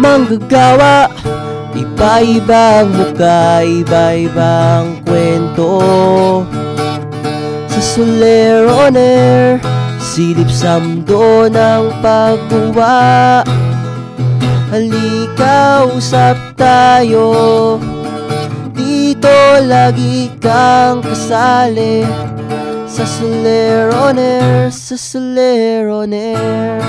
manggagawa, iba-ibang mukha, iba-ibang kwento. Sa Soler on Air, silip sa mundo ng pagguwa. Halika, usap tayo, dito lagi kang kasali. Sa Soler on Air, sa Soler on Air.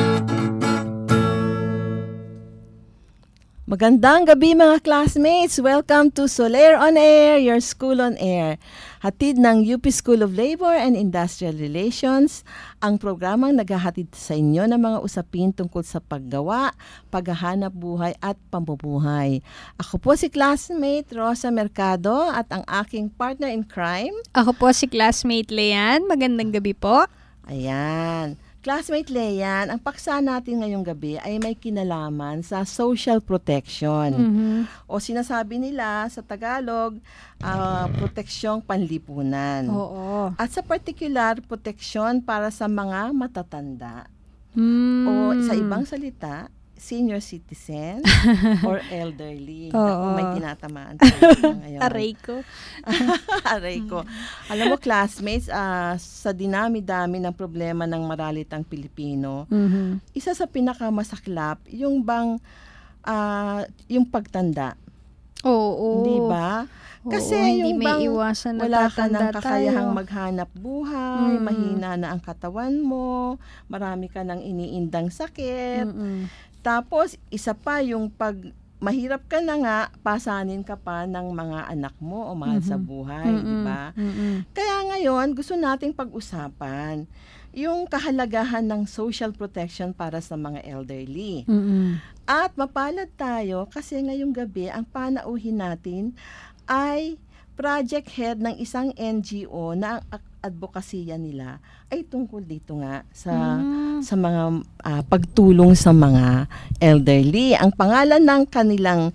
Magandang gabi mga classmates! Welcome to Soler on Air, your school on air. Hatid ng UP School of Labor and Industrial Relations, ang programang naghahatid sa inyo ng mga usapin tungkol sa paggawa, paghahanap buhay at pamumuhay. Ako po si classmate Rosa Mercado at ang aking partner in crime. Ako po si classmate Leanne. Magandang gabi po. Ayan. Classmate Leanne, ang paksa natin ngayong gabi ay may kinalaman sa social protection. O sinasabi nila sa Tagalog, proteksyong panlipunan. Oo. At sa particular, proteksyon para sa mga matatanda. O sa ibang salita, senior citizen or elderly. Ako may tinatamaan tayo ngayon. Aray ko. Aray ko. Alam mo, classmates, sa dinami-dami ng problema ng maralitang Pilipino, isa sa pinakamasaklap, yung bang, yung pagtanda. Oo. Di ba? Kasi hindi yung may bang iwasan na wala ka ng tatanda kakayahang tayo. maghanap buhay, mahina na ang katawan mo, marami ka ng iniindang sakit. Tapos, isa pa yung pag mahirap ka na nga, pasanin ka pa ng mga anak mo o mahal sa buhay, di ba? Kaya ngayon, gusto nating pag-usapan yung kahalagahan ng social protection para sa mga elderly. At mapalad tayo kasi ngayong gabi, ang panauhin natin ay project head ng isang NGO na ang advokasya nila ay tungkol dito nga sa mga pagtulong sa mga elderly. Ang pangalan ng kanilang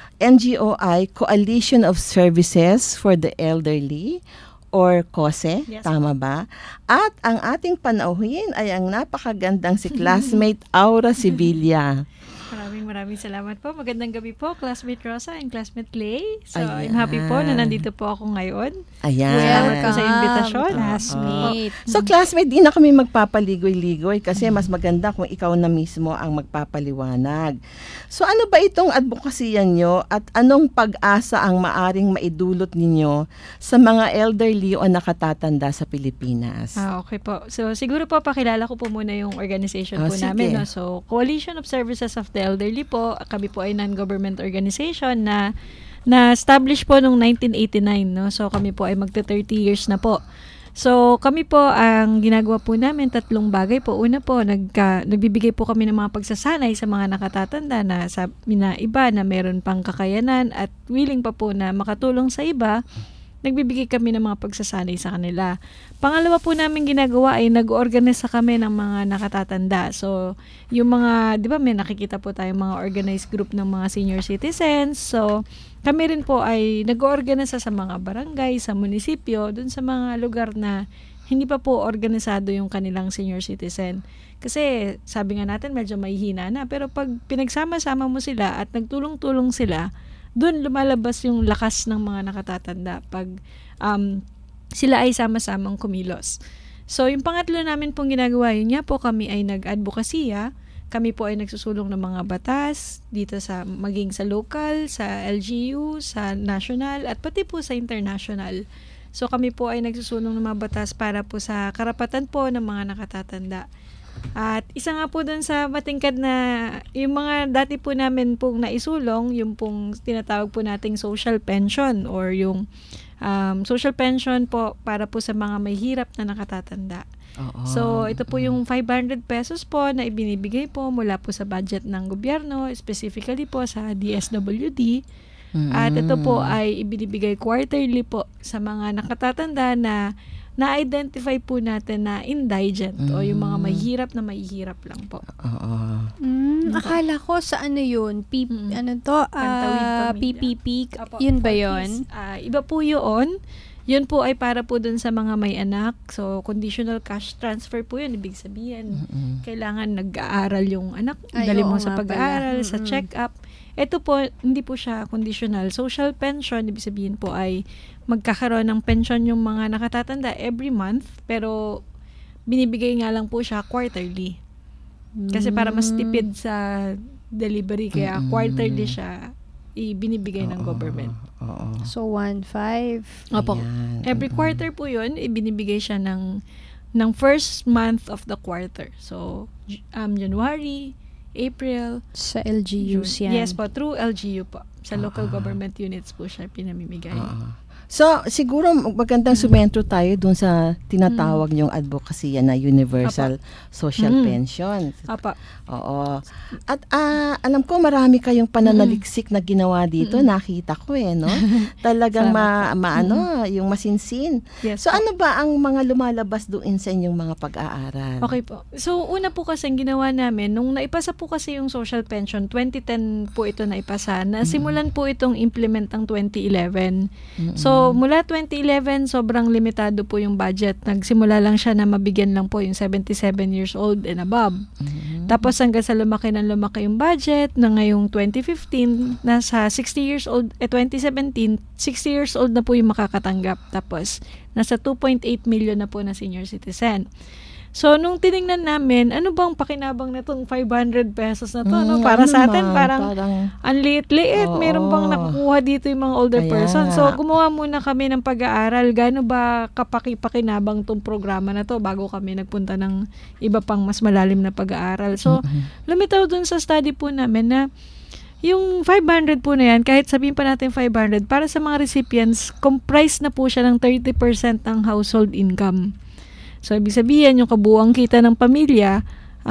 NGO ay Coalition of Services for the Elderly or COSE, Yes. Tama ba? At ang ating panauhin ay ang napakagandang si classmate Aura Sevilla. Maraming salamat po. Magandang gabi po, classmate Rosa and classmate Lay. So, Ayan. I'm happy po na nandito po ako ngayon. Ayan. Salamat po sa imbitasyon. Classmate. So classmate, di na kami magpapaligoy-ligoy kasi mas maganda kung ikaw na mismo ang magpapaliwanag. So ano ba itong advokasya nyo at anong pag-asa ang maaring maidulot ninyo sa mga elderly o nakatatanda sa Pilipinas? Okay po. So, siguro po pakilala ko po muna yung organization po Sige. namin. No? So, Coalition of Services of the Elderly po. Kami po ay non-government organization na na-establish po noong 1989. No? So, kami po ay magta-30 years na po. So, kami po, ang ginagawa po namin, 3 bagay po. Una po, nagbibigay po kami ng mga pagsasanay sa mga nakatatanda na iba na meron pang kakayanan at willing pa po na makatulong sa iba. Nagbibigay kami ng mga pagsasanay sa kanila. Pangalawa po namin ginagawa ay nag-organize kami ng mga nakatatanda. So, yung mga, di ba may nakikita po tayong mga organized group ng mga senior citizens. So, kami rin po ay nag-organize sa mga barangay, sa munisipyo, dun sa mga lugar na hindi pa po organisado yung kanilang senior citizen. Kasi sabi nga natin medyo mahihina na. Pero pag pinagsama-sama mo sila at nagtulong-tulong sila, doon lumalabas yung lakas ng mga nakatatanda pag sila ay sama-samang kumilos. So, yung pangatlo namin pong ginagawa, yun nga po kami ay nag-advokasya. Kami po ay nagsusulong ng mga batas dito maging sa local, sa LGU, sa national, at pati po sa international. So, kami po ay nagsusulong ng mga batas para po sa karapatan po ng mga nakatatanda. At isa nga po dun sa matingkad na yung mga dati po namin pong naisulong, yung pong tinatawag po nating social pension or yung social pension po para po sa mga may hirap na nakatatanda. So, ito po yung 500 pesos po na ibinibigay po mula po sa budget ng gobyerno, specifically po sa DSWD. At ito po ay ibinibigay quarterly po sa mga nakatatanda na na-identify po natin na indigent o yung mga mahihirap lang po. Akala ko sa ano yun? Pantawid Pamilya. PPP, Apo, yun ba yun? Iba po yun. Yun po ay para po dun sa mga may anak. So, conditional cash transfer po yun. Ibig sabihin, kailangan nag-aaral yung anak. Dali mo sa pag-aaral, sa check-up. Ito po, hindi po siya conditional. Social pension, ibig sabihin po ay magkakaroon ng pension yung mga nakatatanda every month, pero binibigay nga lang po siya quarterly. Kasi para mas tipid sa delivery, kaya quarterly siya ibinibigay ng government. So, 1.5. Opo. Every quarter po yun, ibinibigay siya ng first month of the quarter. So, January, April. Sa LGUs yan. Yes po, through LGU po. Sa local government units po siya pinamimigay. So, siguro magandang sumentro tayo dun sa tinatawag niyong advocacy na Universal Social Pension. Apa. Oo. At alam ko marami kayong pananaliksik na ginawa dito. Nakita ko no? Talagang yung masinsin. Yes, so, ano ba ang mga lumalabas doon sa inyong mga pag-aaral? Okay po. So, una po kasi ang ginawa namin, nung naipasa po kasi yung social pension, 2010 po ito naipasa. Simulan po itong implement ang 2011. So, mula 2011, sobrang limitado po yung budget. Nagsimula lang siya na mabigyan lang po yung 77 years old and above. Tapos hanggang sa lumaki yung budget na ngayong 2015, nasa 60 years old, 2017, 60 years old na po yung makakatanggap. Tapos nasa 2.8 million na po na senior citizen. So, nung tiningnan namin, ano bang pakinabang na itong 500 pesos na to? Para sa atin, parang ang liit-liit. Meron bang nakukuha dito yung mga older person? So, gumawa muna kami ng pag-aaral. Gaano ba pakinabang itong programa na to bago kami nagpunta ng iba pang mas malalim na pag-aaral? So, lumitaw dun sa study po namin na yung 500 po na yan, kahit sabihin pa natin 500, para sa mga recipients, comprised na po siya ng 30% ng household income. So, ibig sabihin, yung kabuuang kita ng pamilya,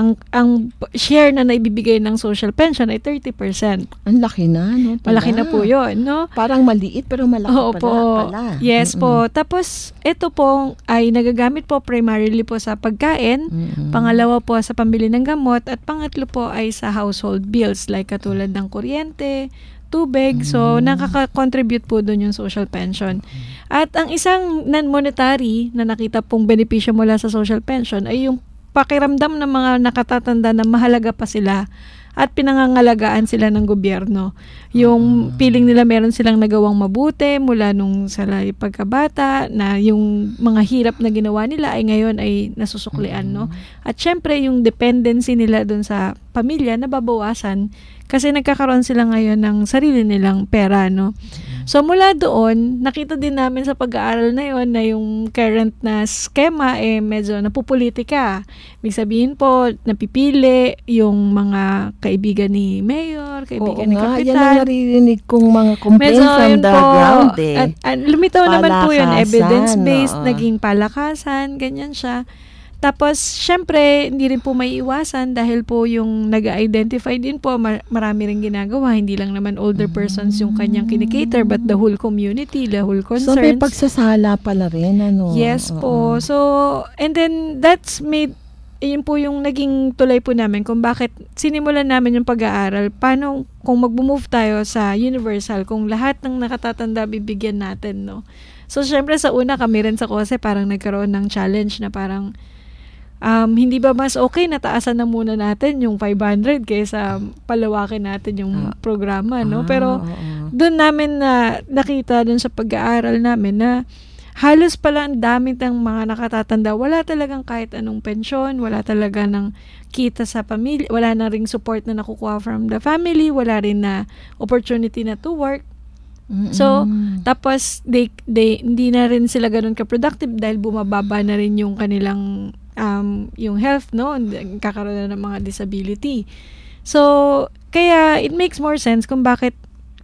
ang share na naibibigay ng social pension ay 30%. Ang laki na, no? Malaki na po yun, no? Parang maliit, pero malaki pala. Yes po. Tapos, ito po ay nagagamit po primarily po sa pagkain, pangalawa po sa pambili ng gamot, at pangatlo po ay sa household bills, like katulad ng kuryente, tubig. So, nakaka-contribute po doon yung social pension. At ang isang non-monetary na nakita pong benepisyo mula sa social pension ay yung pakiramdam ng mga nakatatanda na mahalaga pa sila at pinangangalagaan sila ng gobyerno. Yung feeling nila meron silang nagawang mabuti mula nung sa pagkabata, na yung mga hirap na ginawa nila ay ngayon ay nasusuklian, no? At syempre, yung dependency nila dun sa pamilya nababawasan kasi nagkakaroon sila ngayon ng sarili nilang pera, no? So, mula doon, nakita din namin sa pag-aaral na yon na yung current na schema medyo napupolitika. Ibig sabihin po, napipili yung mga kaibigan ni Mayor, kaibigan ni Kapitan. Yan ang naririnig kong mga complaints from the ground At lumitaw naman po yun, evidence-based, naging palakasan, ganyan siya. Tapos, syempre, hindi rin po may iwasan dahil po yung nag-identify din po, marami rin ginagawa. Hindi lang naman older persons yung kanyang kinikater, but the whole community, the whole concerns. So, may pagsasala pala rin, ano? Yes po. So, and then, that's made, yun po yung naging tulay po namin kung bakit sinimulan namin yung pag-aaral. Paano kung mag-move tayo sa universal, kung lahat ng nakatatanda bibigyan natin, no? So, syempre, sa una kami rin sa KOSE, parang nagkaroon ng challenge na parang, hindi ba mas okay na taasan na muna natin yung 500 kaysa palawakin natin yung programa, no? Pero doon namin nakita doon sa pag-aaral namin na halos pala ang dami ng mga nakatatanda. Wala talagang kahit anong pensyon, wala talaga ng kita sa pamilya, wala na ring support na nakukuha from the family, wala rin na opportunity na to work. So, tapos hindi na rin sila ganun ka-productive dahil bumababa na rin yung kanilang yung health, no? Kakaroon na ng mga disability. So, kaya it makes more sense kung bakit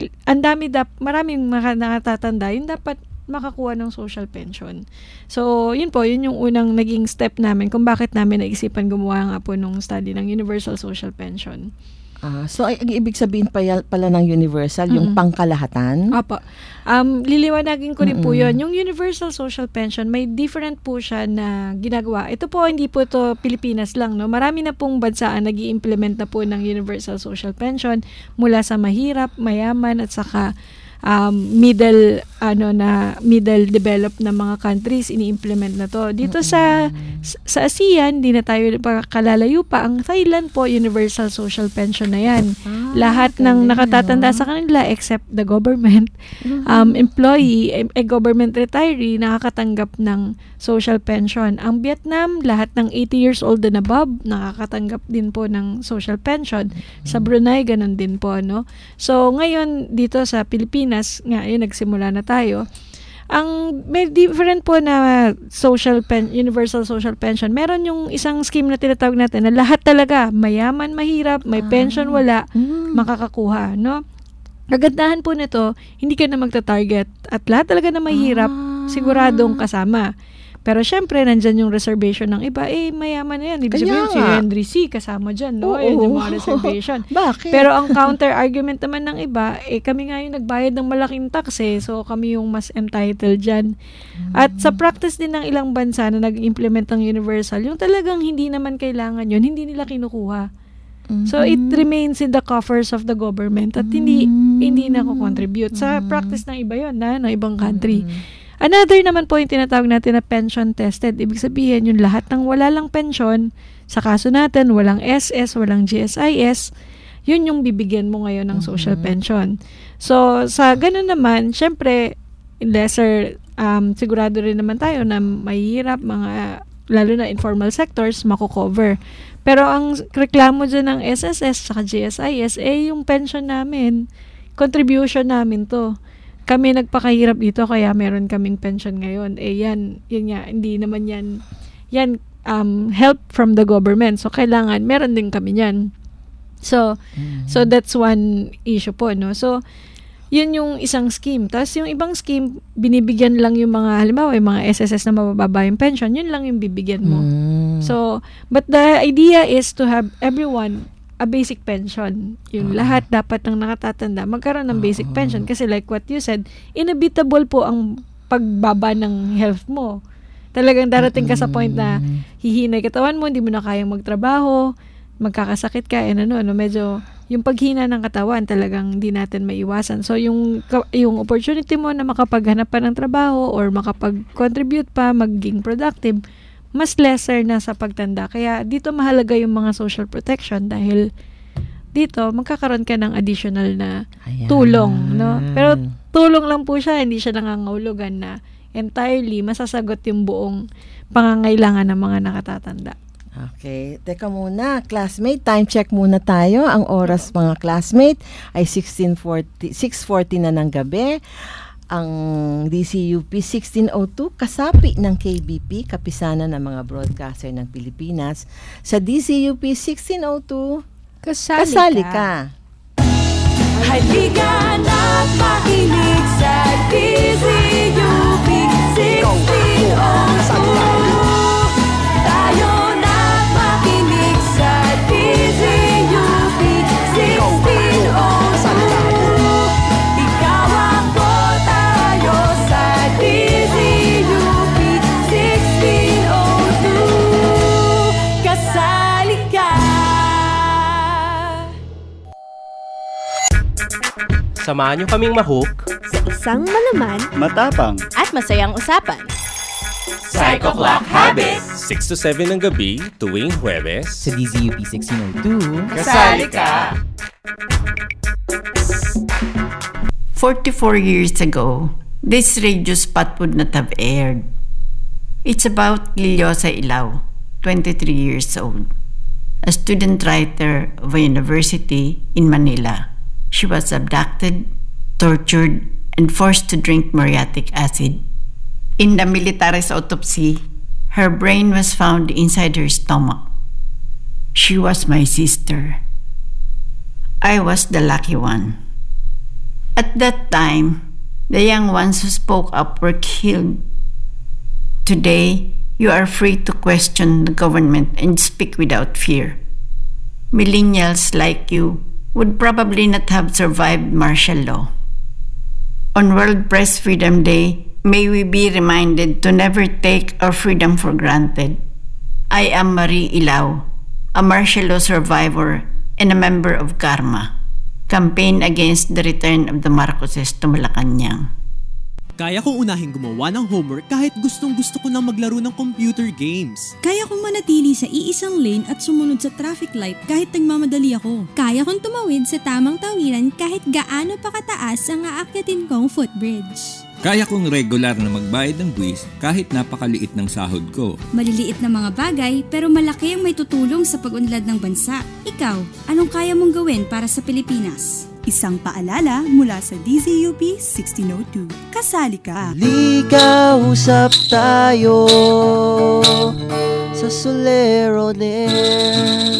maraming nakatatanda yung dapat makakuha ng social pension. So, yun po, yun yung unang naging step namin kung bakit namin naisipan gumawa nga po nung study ng Universal Social Pension. So, ang ibig sabihin pala ng universal, yung pangkalahatan? Opo. Liliwanagin ko rin po yun. Yung Universal Social Pension, may different po siya na ginagawa. Ito po, hindi po ito Pilipinas lang, no? Marami na pong bansa ang nag-i-implement na po ng Universal Social Pension mula sa mahirap, mayaman, at saka middle developed na mga countries ini-implement na to. Dito sa ASEAN, di na tayo kalalayo pa. Ang Thailand po, universal social pension na yan. Lahat ng nakatatanda sa kanila except the government employee, government retiree, nakakatanggap ng social pension. Ang Vietnam, lahat ng 80 years old and above, nakakatanggap din po ng social pension. Sa Brunei, ganun din po, no? So, ngayon, dito sa Pilipinas, ngayon, nagsimula na tayo. May different po na universal social pension. Meron yung isang scheme na tinatawag natin na lahat talaga, mayaman, mahirap, may pension, wala, makakakuha, no? Kagandahan po nito, hindi ka na magta-target at lahat talaga na mahirap, siguradong kasama. Pero syempre, nandyan yung reservation ng iba, mayaman na yan. Ibig sabihin, si Henry C. kasama dyan, no? Ayan yung mga reservation. Bakit? Pero ang counter-argument naman ng iba, kami nga yung nagbayad ng malaking tax so kami yung mas entitled dyan. At sa practice din ng ilang bansa na nag-implement ng universal, yung talagang hindi naman kailangan yun, hindi nila kinukuha. So, it remains in the coffers of the government at hindi na-contribute. Sa practice ng iba yun, ng ibang country. Another naman po yung tinatawag natin na pension tested. Ibig sabihin, yung lahat ng wala lang pension, sa kaso natin, walang SS, walang GSIS, yun yung bibigyan mo ngayon ng social pension. So, sa ganun naman, syempre, lesser, sigurado rin naman tayo na mahirap, lalo na informal sectors, mako-cover. Pero ang reklamo dyan ng SSS sa GSIS, yung pension namin, contribution namin to. Kami nagpakahirap dito kaya meron kaming pension ngayon. Yun nga, hindi naman yan help from the government. So, kailangan, meron din kami yan. So that's one issue po, no? So, yun yung isang scheme. Tapos, yung ibang scheme, binibigyan lang yung mga, halimbawa, yung mga SSS na mabababa yung pension, yun lang yung bibigyan mo. So, but the idea is to have everyone a basic pension. Yung lahat dapat ng nakatatanda magkaroon ng basic pension kasi like what you said, inevitable po ang pagbaba ng health mo. Talagang darating ka sa point na hihinay katawan mo, hindi mo na kayang magtrabaho, magkakasakit ka, medyo yung paghina ng katawan talagang hindi natin maiwasan. So yung opportunity mo na makapaghanap pa ng trabaho or makapag-contribute pa, maging productive, mas lesser na sa pagtanda. Kaya dito mahalaga yung mga social protection dahil dito magkakaroon ka ng additional na tulong, no? Pero tulong lang po siya, hindi siya nangangahulugan na entirely masasagot yung buong pangangailangan ng mga nakatatanda. Okay, teka muna, classmate, time check muna tayo. Ang oras mga classmate ay 6:40 na ng gabi. Ang DCUP 1602, kasapi ng KBP, kapisanan ng mga broadcaster ng Pilipinas. Sa DCUP 1602, kasali ka. Halika na't makinig sa DCUP 1602. Tayo na't makinig sa DCUP 1602. Samahan niyo kaming ma-hook sa isang malaman, matapang at masayang usapan. Psycho Clock Habit 6 to 7 ng gabi tuwing Huwebes sa DZUP 1602. Kasali ka! 44 years ago, this radio spot would not have aired. It's about Liliosa Ilao, 23 years old, a student writer of a university in Manila. She was abducted, tortured, and forced to drink muriatic acid. In the military's autopsy, her brain was found inside her stomach. She was my sister. I was the lucky one. At that time, the young ones who spoke up were killed. Today, you are free to question the government and speak without fear. Millennials like you would probably not have survived martial law. On World Press Freedom Day, may we be reminded to never take our freedom for granted. I am Marie Ilao, a martial law survivor and a member of Karma. Campaign against the return of the Marcoses to Malacanang. Kaya kong unahin gumawa ng homework kahit gustong-gusto ko nang maglaro ng computer games. Kaya kong manatili sa iisang lane at sumunod sa traffic light kahit nagmamadali ako. Kaya kong tumawid sa tamang tawiran kahit gaano pa kataas ang aakyatin kong footbridge. Kaya kong regular na magbayad ng buwis kahit napakaliit ng sahod ko. Maliliit na mga bagay pero malaki ang may tutulong sa pag-unlad ng bansa. Ikaw, anong kaya mong gawin para sa Pilipinas? Isang paalala mula sa DZUP 1602. Kasali ka! Liga, usap tayo sa Solero on Air.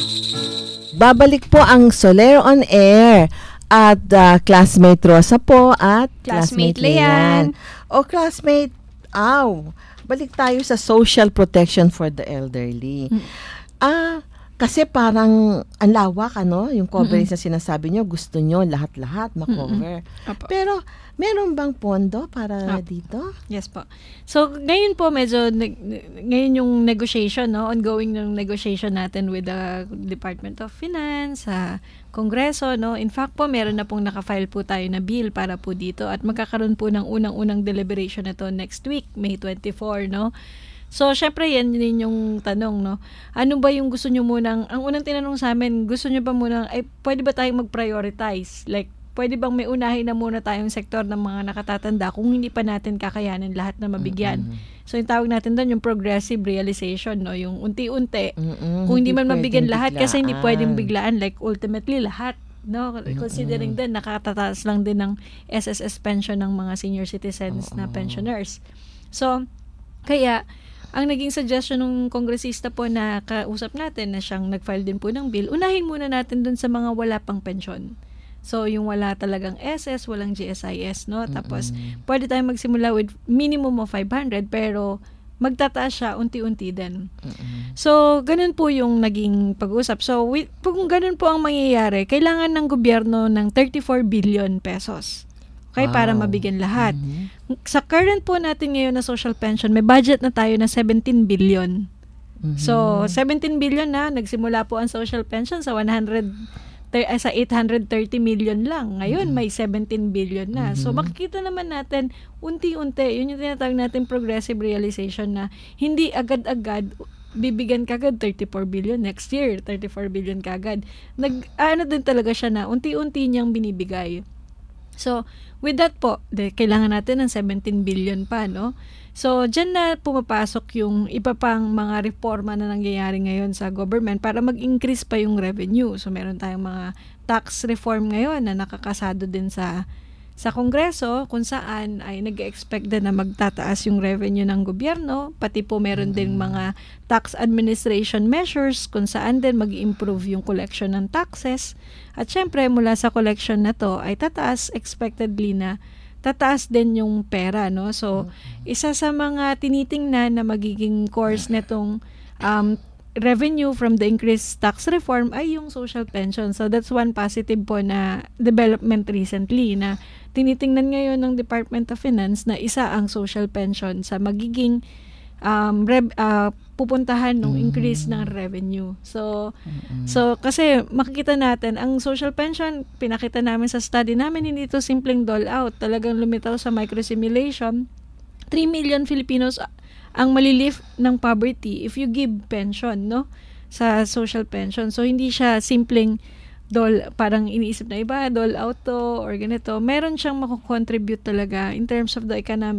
Babalik po ang Solero on Air at classmate Rosa po at classmate Leanne. O classmate, balik tayo sa social protection for the elderly. Kasi parang ang lawak, yung coverage na sinasabi nyo, gusto nyo lahat-lahat makover. Pero meron bang pondo para dito? Yes po. So ngayon po medyo ngayon yung negotiation, ongoing ng negotiation natin with the Department of Finance, sa Kongreso, In fact po meron na pong nakafile po tayo na bill para po dito at magkakaroon po ng unang-unang deliberation nito next week, May 24, So, syempre, yan din yung tanong, Ano ba yung gusto nyo munang, ang unang tinanong sa amin, gusto nyo ba munang, pwede ba tayong mag-prioritize? Like, pwede bang may unahin na muna tayong sektor ng mga nakatatanda kung hindi pa natin kakayanin lahat na mabigyan? So, yung tawag natin doon, yung progressive realization, yung unti-unti. Kung hindi man mabigyan lahat, kasi hindi pwedeng biglaan, like, ultimately, lahat. Considering din, nakatataas lang din ng SSS pension ng mga senior citizens na pensioners. So, kaya, ang naging suggestion ng kongresista po na kausap natin na siyang nag-file din po ng bill, unahin muna natin dun sa mga wala pang pensyon. So, yung wala talagang SS, walang GSIS, Tapos, pwede tayong magsimula with minimum of 500, pero magtataas siya unti-unti din. So, ganun po yung naging pag-usap. So, kung ganun po ang mangyayari, kailangan ng gobyerno ng 34 billion pesos. Okay, para mabigyan lahat. Sa current po natin ngayon na social pension, may budget na tayo na 17 billion. So, 17 billion na, nagsimula po ang social pension sa 830 million lang. Ngayon, may 17 billion na. So, makikita naman natin, unti-unti, yun yung tinatawag natin progressive realization na hindi agad-agad bibigyan kagad 34 billion next year, 34 billion kagad. Din talaga siya na unti-unti niyang binibigay. So, with that po, kailangan natin ng 17 billion pa, So, dyan na pumapasok yung iba pang mga reforma na nangyayari ngayon sa government para mag-increase pa yung revenue. So, meron tayong mga tax reform ngayon na nakakasado din sa Kongreso kung saan ay nag-expect din na magtataas yung revenue ng gobyerno. Pati po meron din mga tax administration measures kung saan din mag-improve yung collection ng taxes. At syempre mula sa collection na to ay expectedly na tataas din yung pera. So, isa sa mga tinitingnan na magiging course netong revenue from the increased tax reform ay yung social pension. So, that's one positive po na development recently na tinitingnan ngayon ng Department of Finance na isa ang social pension sa magiging pupuntahan ng increase ng revenue. So, kasi makikita natin, ang social pension, pinakita namin sa study namin, hindi ito simpleng dole out. Talagang lumitaw sa microsimulation. 3 million Filipinos ang malilift ng poverty if you give pension, sa social pension. So, hindi siya simpleng parang iniisip na iba, dole out to, or ganito. Meron siyang makukontribute talaga in terms of the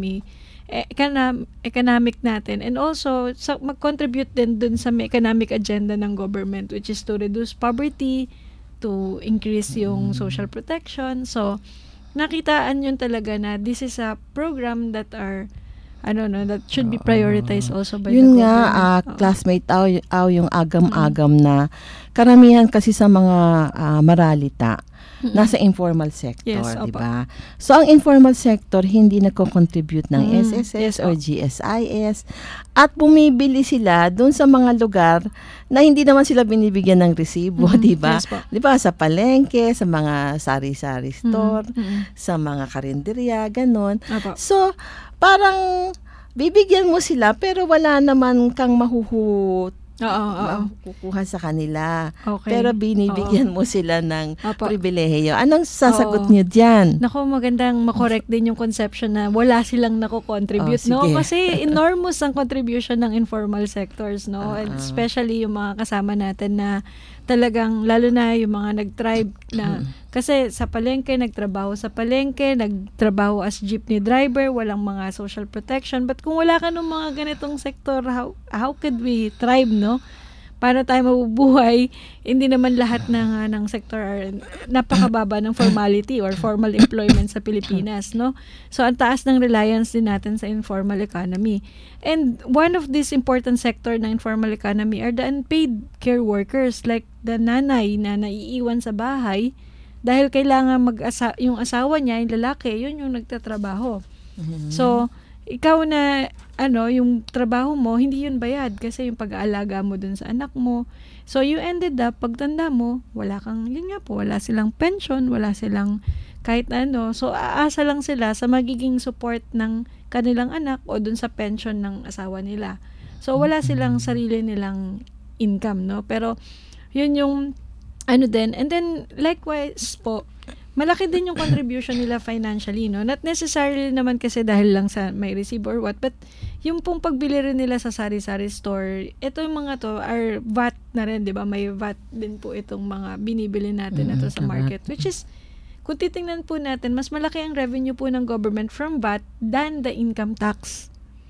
economic natin. And also, mag-contribute din dun sa economic agenda ng government, which is to reduce poverty, to increase yung social protection. So, nakitaan yun talaga na this is a program that that should be prioritized also by the government. Yun nga, classmate, yung agam-agam na karamihan kasi sa mga maralita, nasa informal sector, di ba? So, ang informal sector, hindi nagko-contribute ng SSS or GSIS at bumibili sila dun sa mga lugar na hindi naman sila binibigyan ng resibo, di ba? Yes, di ba? Sa palengke, sa mga sari-sari store, sa mga karinderya, ganon. So, parang bibigyan mo sila pero wala naman kang kukuha sa kanila. Okay. Pero binibigyan mo sila ng pribilehiyo. Anong sasagot niyo diyan? Naku, magandang makorek din yung conception na wala silang nako-contribute, no? Kasi enormous ang contribution ng informal sectors, no? And especially yung mga kasama natin na talagang, lalo na yung mga nag-tribe na, kasi sa palengke, nagtrabaho sa palengke, nagtrabaho as jeepney driver, walang mga social protection. But kung wala ka ng mga ganitong sektor, how could we thrive, no? Paano tayo mabubuhay? Hindi naman lahat ng sektor napakababa ng formality or formal employment sa Pilipinas, no? So, ang taas ng reliance din natin sa informal economy. And one of these important sector ng informal economy are the unpaid care workers, like the nanay na naiiwan sa bahay dahil kailangan yung asawa niya, yung lalaki, yun yung nagtatrabaho. So, ikaw na, yung trabaho mo, hindi yun bayad kasi yung pag-aalaga mo dun sa anak mo. So, you ended up, pagtanda mo, wala silang pension, wala silang kahit ano. So, aasa lang sila sa magiging support ng kanilang anak o dun sa pension ng asawa nila. So, wala silang sarili nilang income, no? Pero, yun yung, din. And then, likewise po, malaki din yung contribution nila financially, no? Not necessarily naman kasi dahil lang sa may receive or what, but yung pong pagbili rin nila sa sari-sari store, ito yung mga to are VAT na rin, di ba? May VAT din po itong mga binibili natin na to sa market, which is, kung titingnan po natin, mas malaki ang revenue po ng government from VAT than the income tax.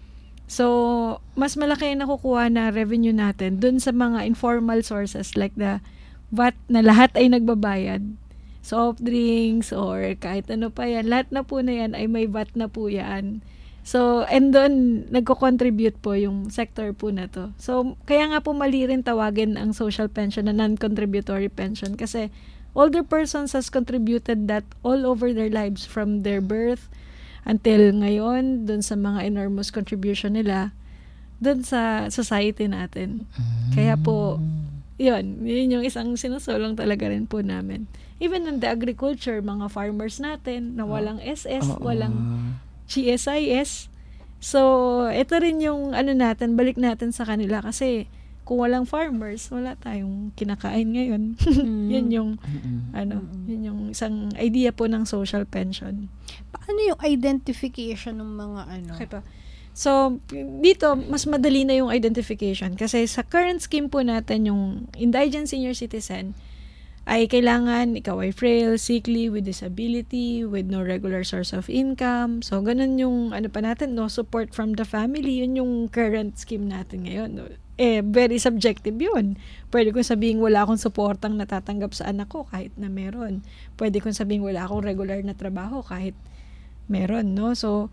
So, mas malaki ang nakukuha na revenue natin dun sa mga informal sources like the VAT na lahat ay nagbabayad. Soft drinks or kahit ano pa yan, lahat na po na yan ay may VAT na po yan. So, and doon nagko-contribute po yung sector po na to. So, kaya nga po mali rin tawagin ang social pension na non-contributory pension kasi older persons has contributed that all over their lives from their birth until ngayon, doon sa mga enormous contribution nila doon sa society natin. Kaya po, yun yung isang sinusulong talaga rin po namin. Even in the agriculture, mga farmers natin na walang SS, walang GSIS. So, ito rin yung natin, balik natin sa kanila kasi kung walang farmers, wala tayong kinakain ngayon. Yun yung yun yung isang idea po ng social pension. Paano yung identification ng mga Okay pa. So, dito, mas madali na yung identification kasi sa current scheme po natin, yung indigent senior citizen, ay kailangan ikaw ay frail, sickly, with disability, with no regular source of income. So, ganun yung, pa natin, no support from the family. Yun yung current scheme natin ngayon. Very subjective yun. Pwede kong sabihin wala akong supportang natatanggap sa anak ko kahit na meron. Pwede kong sabihin wala akong regular na trabaho kahit meron, no? So,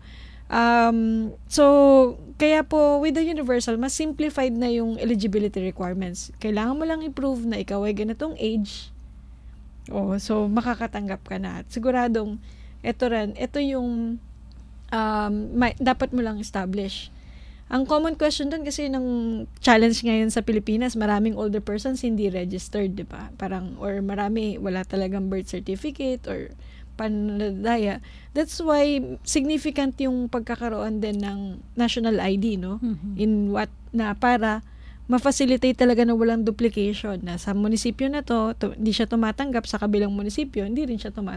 kaya po, with the universal, mas simplified na yung eligibility requirements. Kailangan mo lang i-prove na ikaw ay ganitong age. So makakatanggap ka na. At siguradong, ito yung dapat mo lang establish. Ang common question dun kasi ng challenge ngayon sa Pilipinas, maraming older persons hindi registered, di ba? Or marami, wala talagang birth certificate or pananadaya. That's why significant yung pagkakaroon din ng national ID, no? In what na para ma-facilitate talaga na walang duplication na sa munisipyo na to hindi siya tumatanggap sa kabilang munisipyo, hindi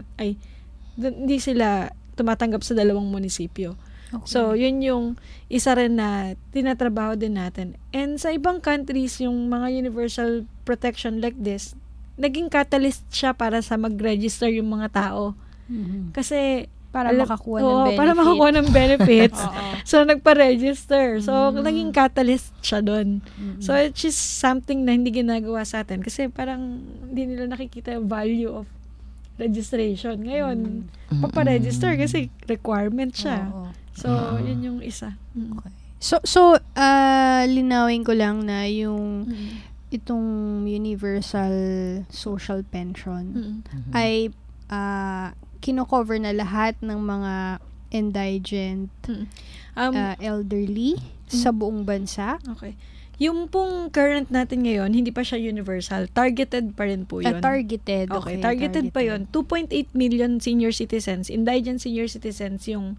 sila tumatanggap sa dalawang munisipyo. Okay. So, yun yung isa rin na tinatrabaho din natin. And sa ibang countries, yung mga universal protection like this, naging catalyst siya para sa mag-register yung mga tao. Kasi para makakuha ng benefits. So, nagpa-register. So, naging catalyst siya doon. So, it's just something na hindi ginagawa sa atin. Kasi parang hindi nila nakikita yung value of registration. Ngayon, paparegister kasi requirement siya. So, yun yung isa. Okay. So, linawin ko lang na yung itong universal social pension ay kino-cover na lahat ng mga indigent elderly sa buong bansa. Okay. Yung pong current natin ngayon, hindi pa siya universal. Targeted pa rin po yun. Targeted. Okay, targeted pa yun. 2.8 million senior citizens, indigent senior citizens, yung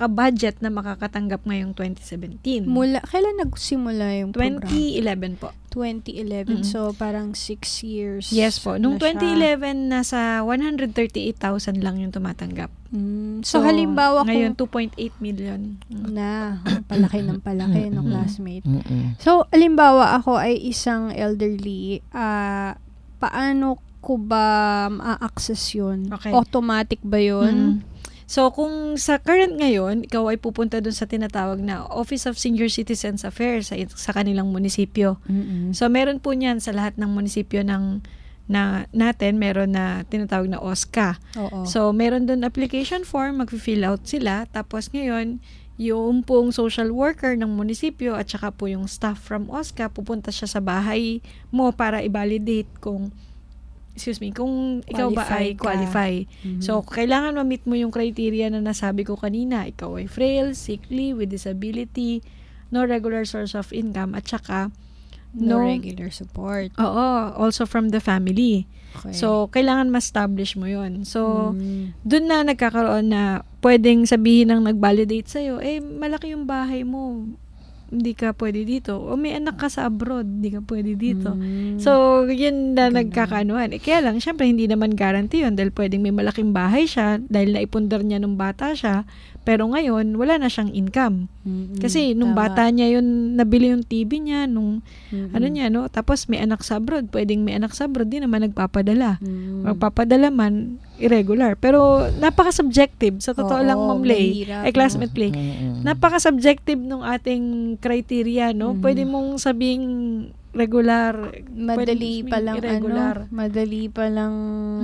naka-budget na makakatanggap ngayong 2017. Kailan nagsimula yung program? 2011 po. 2011. So, parang 6 years. Yes po. Nung na siya. 2011, nasa 138,000 lang yung tumatanggap. So, halimbawa ngayon, 2.8 million. Na, palaki ng palaki ng classmate. So, halimbawa ako ay isang elderly, paano ko ba ma-access yun? Okay. Automatic ba yun? So, kung sa current ngayon, ikaw ay pupunta dun sa tinatawag na Office of Senior Citizens Affairs sa kanilang munisipyo. So, meron po niyan sa lahat ng munisipyo natin, meron na tinatawag na OSCA. So, meron dun application form, mag-fill out sila. Tapos ngayon, yung pong social worker ng munisipyo at saka po yung staff from OSCA, pupunta siya sa bahay mo para i-validate kung ikaw ba ay qualify. So, kailangan ma-meet mo yung criteria na nasabi ko kanina. Ikaw ay frail, sickly, with disability, no regular source of income, at saka no regular support. Also from the family. Okay. So, kailangan ma-establish mo yun. So, dun na nagkakaroon na pwedeng sabihin ng nag-validate sa'yo, malaki yung bahay mo, hindi ka pwede dito. O may anak ka sa abroad, hindi ka pwede dito. So, yun na nagkakaanuhan. Kaya lang, syempre, hindi naman guarantee yun dahil pwedeng may malaking bahay siya dahil naipundar niya nung bata siya. Pero ngayon, wala na siyang income. Kasi nung bata niya yun, nabili yung TV niya, nung tapos may anak sa abroad. Pwedeng may anak sa abroad, di naman nagpapadala. Magpapadala man, irregular. Pero napaka-subjective. Sa totoo lang, Ma'am Lay, classmate Lay, napaka-subjective nung ating criteria, no? Pwede mong sabing regular, madali pa lang irregular. Madali pa lang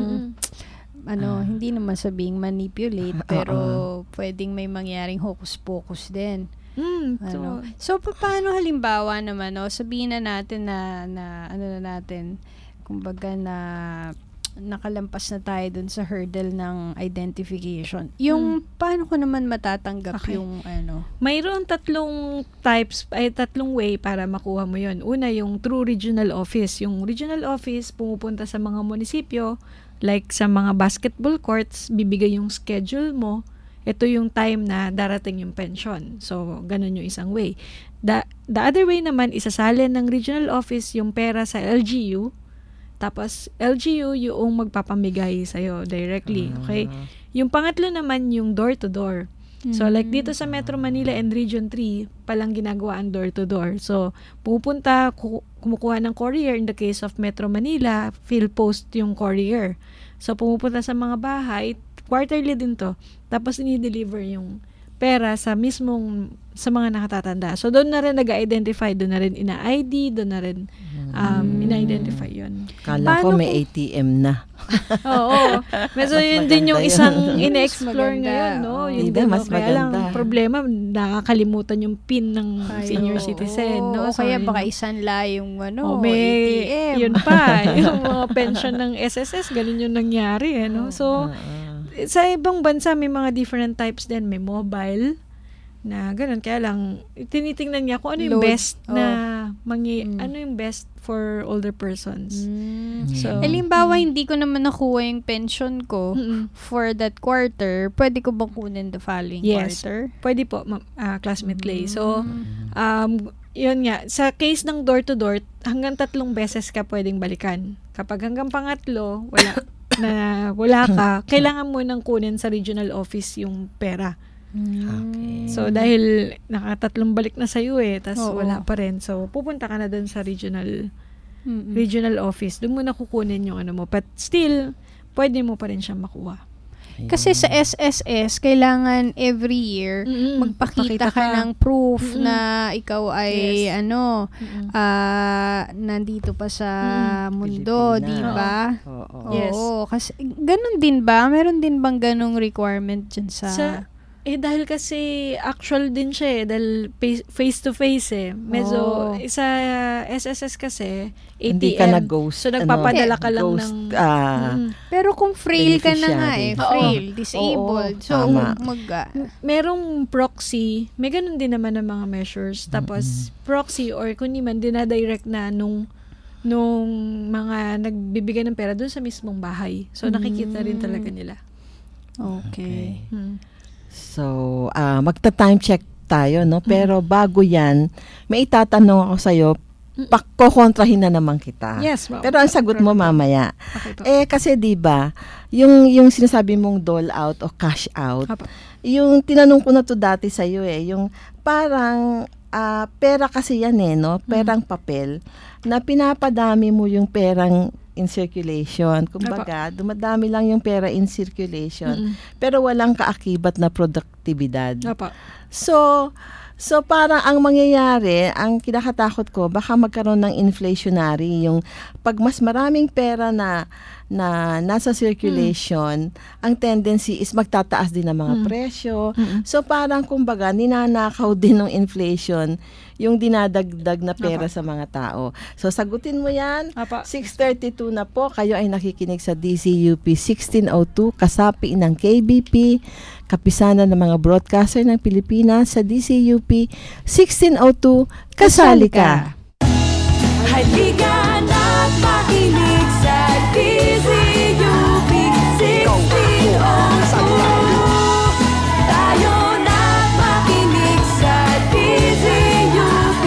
hindi naman sabing manipulate, pero pwedeng may mangyaring hocus-pocus din. So, paano halimbawa naman, sabihin na natin kumbaga na nakalampas na tayo dun sa hurdle ng identification. Yung paano ko naman matatanggap yung Mayroon tatlong way para makuha mo yun. Una, yung through regional office. Yung regional office, pumupunta sa mga munisipyo, like sa mga basketball courts, bibigay yung schedule mo. Ito yung time na darating yung pension. So, ganun yung isang way. The other way naman, isasalin ng regional office yung pera sa LGU. Tapos, LGU yung magpapamigay sa'yo directly. Okay? Yung pangatlo naman, yung door-to-door. So, like dito sa Metro Manila and Region 3, palang ginagawa ang door-to-door. So, pupunta, kumukuha ng courier. In the case of Metro Manila, PhilPost yung courier. So, pumupunta sa mga bahay, quarterly din to. Tapos, ini-deliver yung pera sa mga nakatatanda. So, doon na rin nag-identify, doon na rin ina-ID, doon na rin ina-identify yun. Kala ko may ATM na. Oo. Medyo yun din yung isang ine-explore ngayon, no? Yun din, mas kaya lang maganda. problema, nakakalimutan yung PIN ng senior citizen, no? So, kaya baka isanla yung may ATM. Yun pa, yung mga pension ng SSS, ganun yung nangyari, no? So, sa ibang bansa, may mga different types din. May mobile, na ganun. Kaya lang, tinitingnan niya kung ano yung best na ano yung best for older persons. So, halimbawa, hindi ko naman nakuha yung pension ko for that quarter, pwede ko bang kunin the following quarter? Pwede po, classmate Lay. So, yun nga, sa case ng door-to-door, hanggang 3 beses ka pwedeng balikan. Kapag hanggang pangatlo, wala ka, kailangan mo nang kunin sa regional office yung pera. Okay. So, dahil naka-3 balik na sa'yo tas wala pa rin. So, pupunta ka na dun sa regional office. Doon mo na kukunin yung mo. But still, pwede mo pa rin siya makuha. Kasi sa SSS, kailangan every year magpakita ka ng proof na ikaw ay nandito pa sa mundo, di ba? Yes. Kasi ganun din ba? Meron din bang ganung requirement dyan sa dahil kasi actual din siya dahil face-to-face Medyo sa SSS kasi ATM. Hindi ka na-ghost. So, nagpapadala ka lang ng... pero kung frail ka na nga frail, disabled. So, merong proxy. May ganun din naman ng mga measures. Tapos, proxy or kung di man, dinadirect na nung mga nagbibigay ng pera doon sa mismong bahay. So, nakikita rin talaga nila. Okay. So, magta-time check tayo, no? Pero bago yan, may itatanong ako sa'yo. pakokontrahin na naman kita. Yes, wow. Pero ang sagot mo mamaya. Okay, kasi 'di ba, yung sinasabi mong dole out o cash out, yung tinanong ko na to dati sa iyo yung parang pera kasi yan no, perang papel na pinapadami mo yung perang in circulation. Kumbaga, dumadami lang yung pera in circulation, pero walang kaakibat na produktibidad. So parang ang mangyayari, ang kinakatakot ko, baka magkaroon ng inflationary, yung pag mas maraming pera na nasa circulation, ang tendency is magtataas din ng mga presyo. So parang kumbaga, ninanakaw din ng inflation yung dinadagdag na pera sa mga tao. So sagutin mo yan. 6:32 na po, kayo ay nakikinig sa DZUP 1602, kasapi ng KBP, kapisanan ng mga broadcaster ng Pilipinas sa DZUP 1602, kasali ka. Halika na't makinig sa DZUP 1602. Tayo na't makinig sa DZUP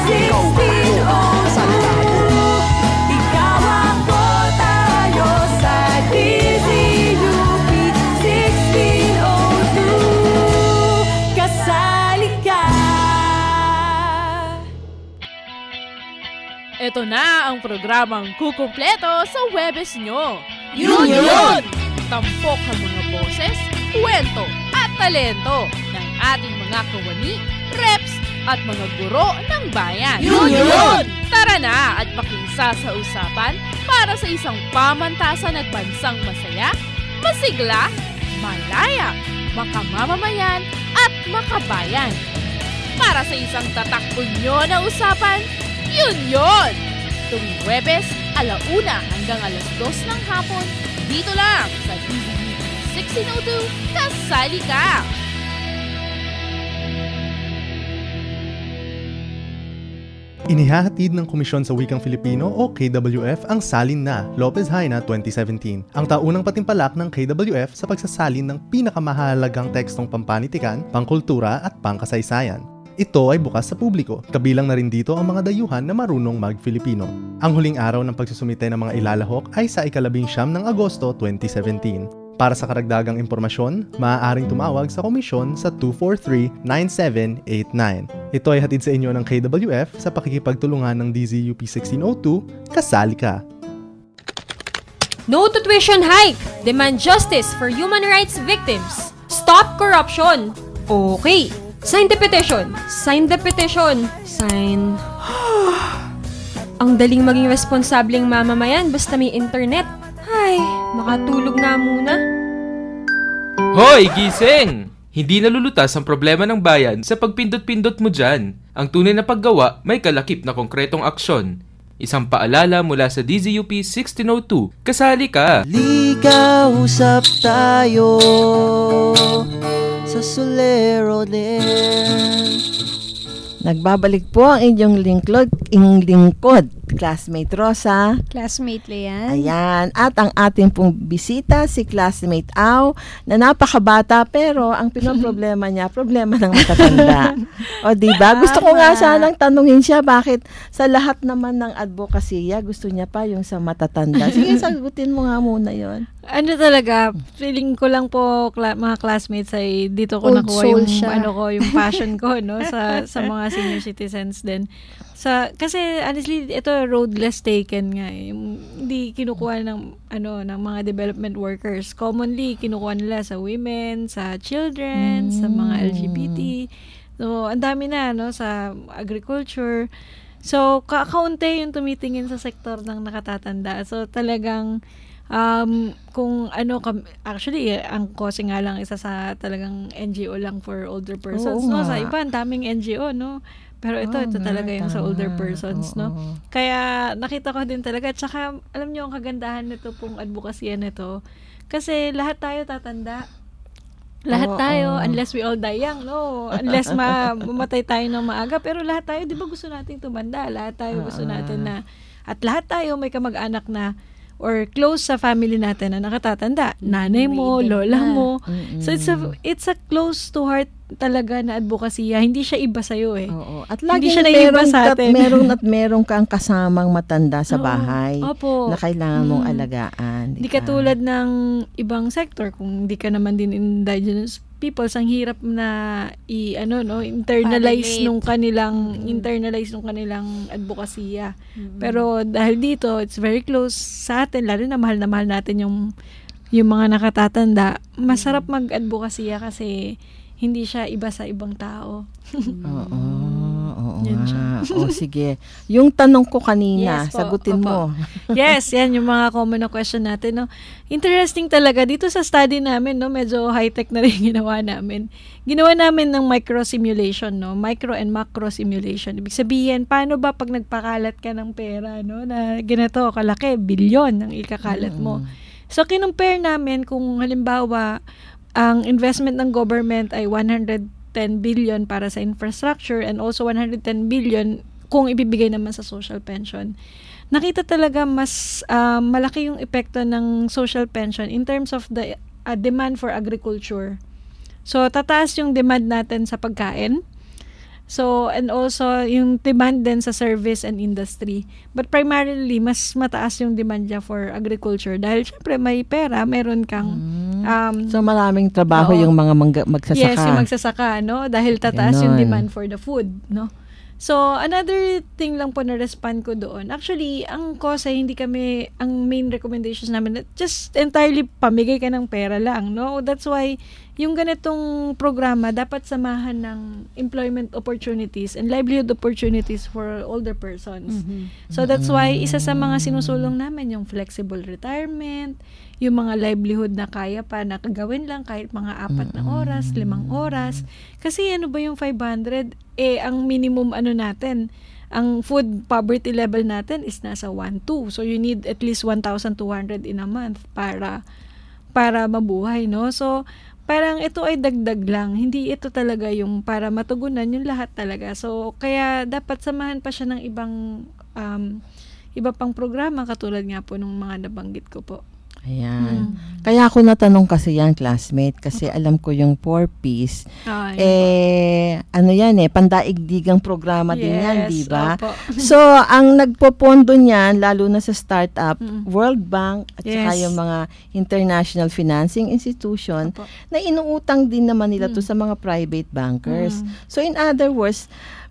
1602. Ikaw ako, tayo sa DZUP 1602. Kasali ka. Ito na ang programang kukumpleto sa Huwebes nyo. Yun! Tampok ang mga boses, kwento at talento ng ating mga kawani, reps at mga guro ng bayan. Yun! Tara na at pakisa sa usapan para sa isang pamantasan at bansang masaya, masigla, malaya, makamamamayan at makabayan. Para sa isang tatakbo nyo na usapan, yun! Tuwing Huwebes, 1:00 hanggang 2:00 ng hapon, dito lang sa DZUP 1602, kasali ka! Inihahatid ng Komisyon sa Wikang Filipino o KWF ang Salin Na, Lopez Haina 2017. Ang taunang patimpalak ng KWF sa pagsasalin ng pinakamahalagang tekstong pampanitikan, pangkultura at pangkasaysayan. Ito ay bukas sa publiko. Kabilang na rin dito ang mga dayuhan na marunong mag-Filipino. Ang huling araw ng pagsusumite ng mga ilalahok ay sa 19 ng Agosto 2017. Para sa karagdagang impormasyon, maaaring tumawag sa komisyon sa 243-9789. Ito ay hatid sa inyo ng KWF sa pakikipagtulungan ng DZUP 1602, kasali ka! No to tuition hike! Demand justice for human rights victims! Stop corruption! Okay! Sign the petition! Sign the petition! Sign... Ang daling maging responsableng mamamayan basta may internet. Ay, makatulog na muna. Hoy, gising! Hindi nalulutas ang problema ng bayan sa pagpindot-pindot mo dyan. Ang tunay na paggawa may kalakip na konkretong aksyon. Isang paalala mula sa DZUP 1602, kasali ka! Liga, usap tayo sa Solerones. Nagbabalik po ang inyong lingkod, Classmate Rosa. Classmate Leanne. Ayan. At ang ating pong bisita, si Classmate Au, na napakabata pero ang pinoproblema niya, problema ng matatanda. O diba? Gusto ko nga sanang tanungin siya bakit sa lahat naman ng advokasya, gusto niya pa yung sa matatanda. Sige, sagutin mo nga muna yon. Ano talaga, feeling ko lang po mga classmates ay dito ko Old nakuha soul yung siya. yung passion ko no sa mga senior citizens din. Kasi honestly ito road less taken nga eh. Hindi kinukuha ng ng mga development workers. Commonly kinukuha nila sa women, sa children, sa mga LGBT. So ang dami na sa agriculture. So kakaunti yung tumitingin sa sektor ng nakatatanda. So talagang kung actually ang KOSE nga lang isa sa talagang NGO lang for older persons sa iba ang daming NGO pero ito talaga yung sa older persons kaya nakita ko din talaga at saka alam niyo ang kagandahan nito pong advokasya nito kasi lahat tayo tatanda tayo unless we all die young unless mamatay tayo ng maaga pero lahat tayo di ba gusto nating tumanda lahat tayo gusto natin na at lahat tayo may kamag-anak na or close sa family natin na nakatatanda, nanay mo, lola mo. So it's a close to heart talaga na advocacy. Hindi siya iba sa iyo Oo. At lagi siya naiiba sa atin. Meron kang kasamang matanda sa bahay na kailangan mong alagaan. Hindi katulad ng ibang sector kung hindi ka naman din indigenous peoples, ang hirap na internalize nung kanilang advokasya. Pero dahil dito, it's very close sa atin, lalo na mahal natin yung mga nakatatanda. Masarap mag-advokasya kasi hindi siya iba sa ibang tao. Oo nga. Sige. Yung tanong ko kanina, sagutin mo. Yes, yan yung mga common na question natin. No? Interesting talaga. Dito sa study namin, no, medyo high-tech na rin ginawa namin. Ginawa namin ng micro-simulation, no? Micro and macro-simulation. Ibig sabihin, paano ba pag nagpakalat ka ng pera, no? Na ganito, kalaki, bilyon ang ikakalat mo. So, kinumpare namin kung halimbawa, ang investment ng government ay 110 billion para sa infrastructure and also 110 billion kung ibibigay naman sa social pension. Nakita talaga mas malaki yung epekto ng social pension in terms of the demand for agriculture. So, tataas yung demand natin sa pagkain. So, and also yung demand din sa service and industry. But primarily, mas mataas yung demand niya for agriculture dahil syempre may pera, meron kang so maraming trabaho yung mga magsasaka. Yes, yung magsasaka, no? Dahil tataas yung demand for the food, no? So, another thing lang po na respond ko doon. Actually, ang cause hindi kami, ang main recommendations namin, just entirely pamigay ka ng pera lang, no? That's why, yung ganitong programa, dapat samahan ng employment opportunities and livelihood opportunities for older persons. So, that's why, isa sa mga sinusulong namin, yung flexible retirement, yung mga livelihood na kaya pa na gawin lang kahit mga 4 na oras, 5 oras. Kasi ano ba yung 500? Ang minimum natin, ang food poverty level natin is nasa 1,2. So, you need at least 1,200 in a month para mabuhay, no? So, parang ito ay dagdag lang. Hindi ito talaga yung para matugunan yung lahat talaga. So, kaya dapat samahan pa siya ng iba pang programa katulad nga po nung mga nabanggit ko po. Ayan. Kaya ako natanong kasi yan, classmate, kasi alam ko yung 4Ps. Pandaigdigang programa din yan, di ba? So, ang nagpopondo niyan, lalo na sa startup, World Bank, at saka yung mga international financing institution, na inuutang din naman nila to sa mga private bankers. So, in other words,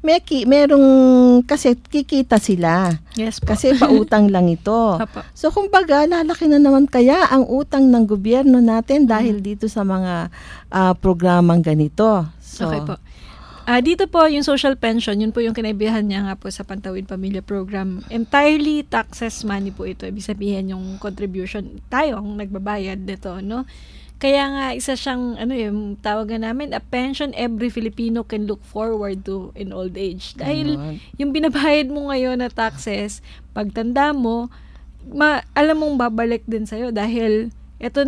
kasi kikita sila. Yes po. Kasi pautang lang ito. So, kumbaga, lalaki na naman kaya ang utang ng gobyerno natin dahil dito sa mga programang ganito. So, okay po. Dito po, yung social pension, yun po yung kinaibihan niya nga po sa Pantawid Pamilya Program. Entirely taxes money po ito. Ibig sabihin yung contribution. Tayo ang nagbabayad nito, no? Kaya nga, isa siyang, yung tawagan namin, a pension every Filipino can look forward to in old age. Dahil yung binabayad mo ngayon na taxes, pagtanda mo, alam mong babalik din sa'yo dahil ito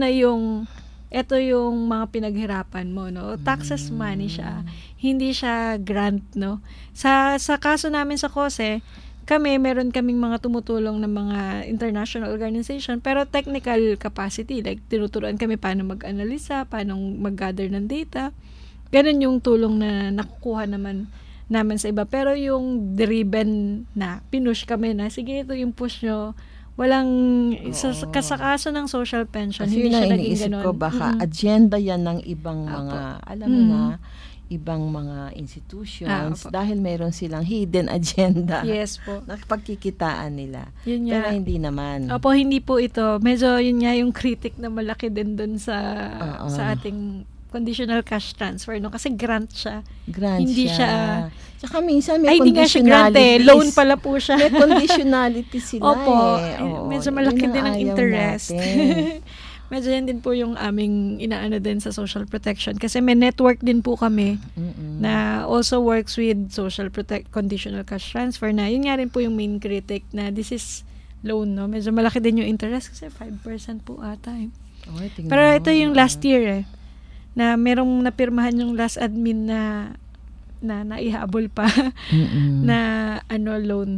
yung mga pinaghirapan mo, no? Taxes money siya. Hindi siya grant, no? Sa kaso namin sa KOSE, meron kaming mga tumutulong ng mga international organization, pero technical capacity, like tinuturuan kami paano mag-analisa, paano mag-gather ng data. Ganun yung tulong na nakukuha naman sa iba. Pero yung driven na, pinush kami na, sige, ito yung push nyo. Walang, sa kaso ng social pension, kasi hindi siya naging ganun. Ko, baka agenda yan ng ibang mga, alam mo na, ibang mga institutions dahil meron silang hidden agenda. Yes po. Na pagkikitaan nila. Yun pero nga. hindi naman. Opo, hindi po ito. Medyo yun nga yung critic na malaki din dun sa ating conditional cash transfer, no? Kasi grant siya. Hindi siya. Tsaka minsan may hindi nga siya grant loan pala po siya. May conditionality sila. Opo. Medyo malaki din ang interest. Medyo yan din po yung aming inaano din sa social protection. Kasi may network din po kami na also works with conditional cash transfer na yun nga rin po yung main critic na this is loan, no? Medyo malaki din yung interest kasi 5% po ata. Pero ito yung last year na merong napirmahan yung last admin na naihabol pa na loan, no?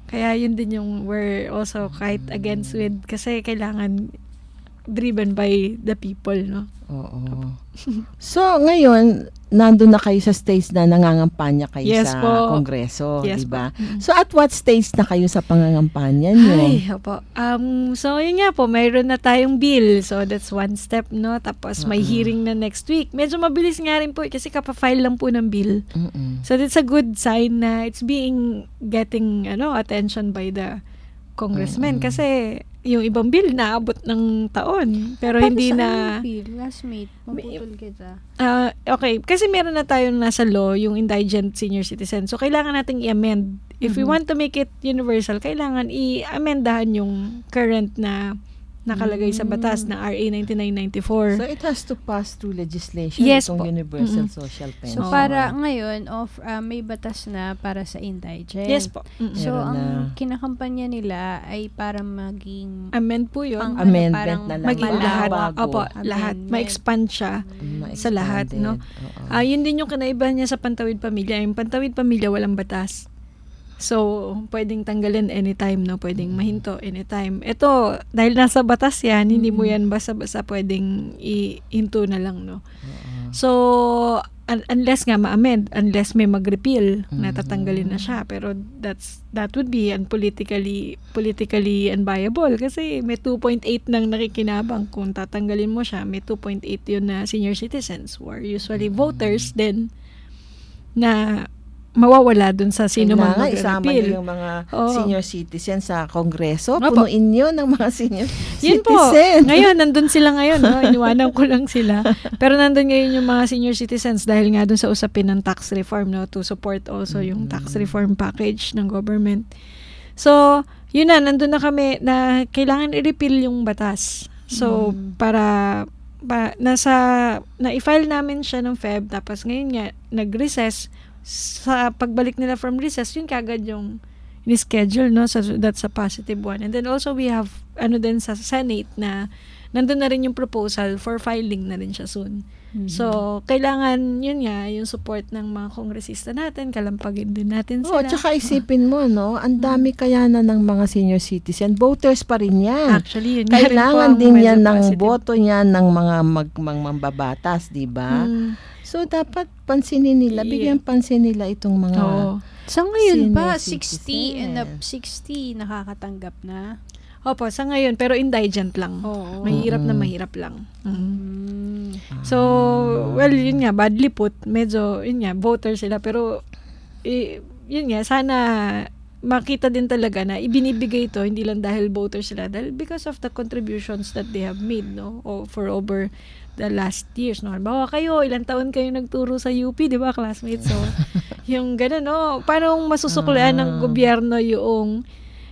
Kaya yun din yung we're also quite against with kasi kailangan driven by the people, no? Oo. So, ngayon, nandun na kayo sa stage na nangangampanya kayo Yes sa po. Kongreso, Yes di ba? po. Mm. So, at what stage na kayo sa pangangampanya nyo? Ay, opo. So, yun nga po, mayroon na tayong bill. So, that's one step, no? Tapos, may hearing na next week. Medyo mabilis nga rin po kasi kapafile lang po ng bill. So, that's a good sign na it's getting attention by the congressman. Kasi, yung ibang bill naabot ng taon. Pero hindi na... bill? Classmate, maputol kita. Okay, kasi meron na tayong nasa law, yung indigent senior citizen. So, kailangan nating i-amend. If we want to make it universal, kailangan i-amendahan yung current na nakalagay sa batas na RA 9994. So, it has to pass through legislation Yes itong po. universal social pension. So, para ngayon, may batas na para sa indigent. Yes po. So, Meron ang kinakampanya nila ay para maging... Amend po yun. Amendment na lang. Maging lahat. Bago. Opo, lahat. Ma-expand siya sa lahat, no? Yun din yung kinaibahan niya sa Pantawid Pamilya. Yung Pantawid Pamilya, walang batas. So, pwedeng tanggalin anytime, no? Pwedeng mahinto anytime. Ito, dahil nasa batas yan, hindi mo yan basta-basta pwedeng ihinto na lang, no? So, unless nga ma-amend, unless may mag-repeal, natatanggalin na siya. Pero that would be politically unviable kasi may 2.8 nang nakikinabang. Kung tatanggalin mo siya, may 2.8 yun na senior citizens who are usually voters then na mawawala dun sa sino man mag-repeal. Isama niyo yung mga senior citizens sa Kongreso. Opo. Punuin niyo ng mga senior Yun po. citizen. Ngayon, nandun sila ngayon. No? Iniwanan ko lang sila. Pero nandun ngayon yung mga senior citizens dahil nga dun sa usapin ng tax reform, no? To support also yung tax reform package ng government. So, yun na. Nandun na kami na kailangan i-repeal yung batas. So, na-file namin siya ng Feb. Tapos ngayon nga, nag-recess. Sa pagbalik nila from recess, yun kagad yung in-schedule, no? So, that's a positive one. And then also we have, din sa Senate na nandun na rin yung proposal for filing na rin siya soon. So, kailangan, yun nga, yung support ng mga kongresista natin, kalampagin din natin sila. Tsaka isipin mo, no? Ang dami kaya na ng mga senior citizen. Voters pa rin yan. Actually, yun kailangan din yan ng positive. boto niyan ng mga mambabatas, di ba? So, dapat pansinin nila, bigyan pansin nila itong mga sa ngayon ba, citizen. 60 and up 60 nakakatanggap na? Opo, sa ngayon, pero indigent lang. Mahirap na mahirap lang. So, well, yun nga, badly put, medyo, yun nga, voter sila, pero, yun nga, sana makita din talaga na ibinibigay ito, hindi lang dahil voter sila, dahil because of the contributions that they have made, no, for over the last years, no? Bawa kayo, ilang taon kayo nagturo sa UP, di ba, classmates? So, yung gano'n, no? Paano masusuklian ng gobyerno yung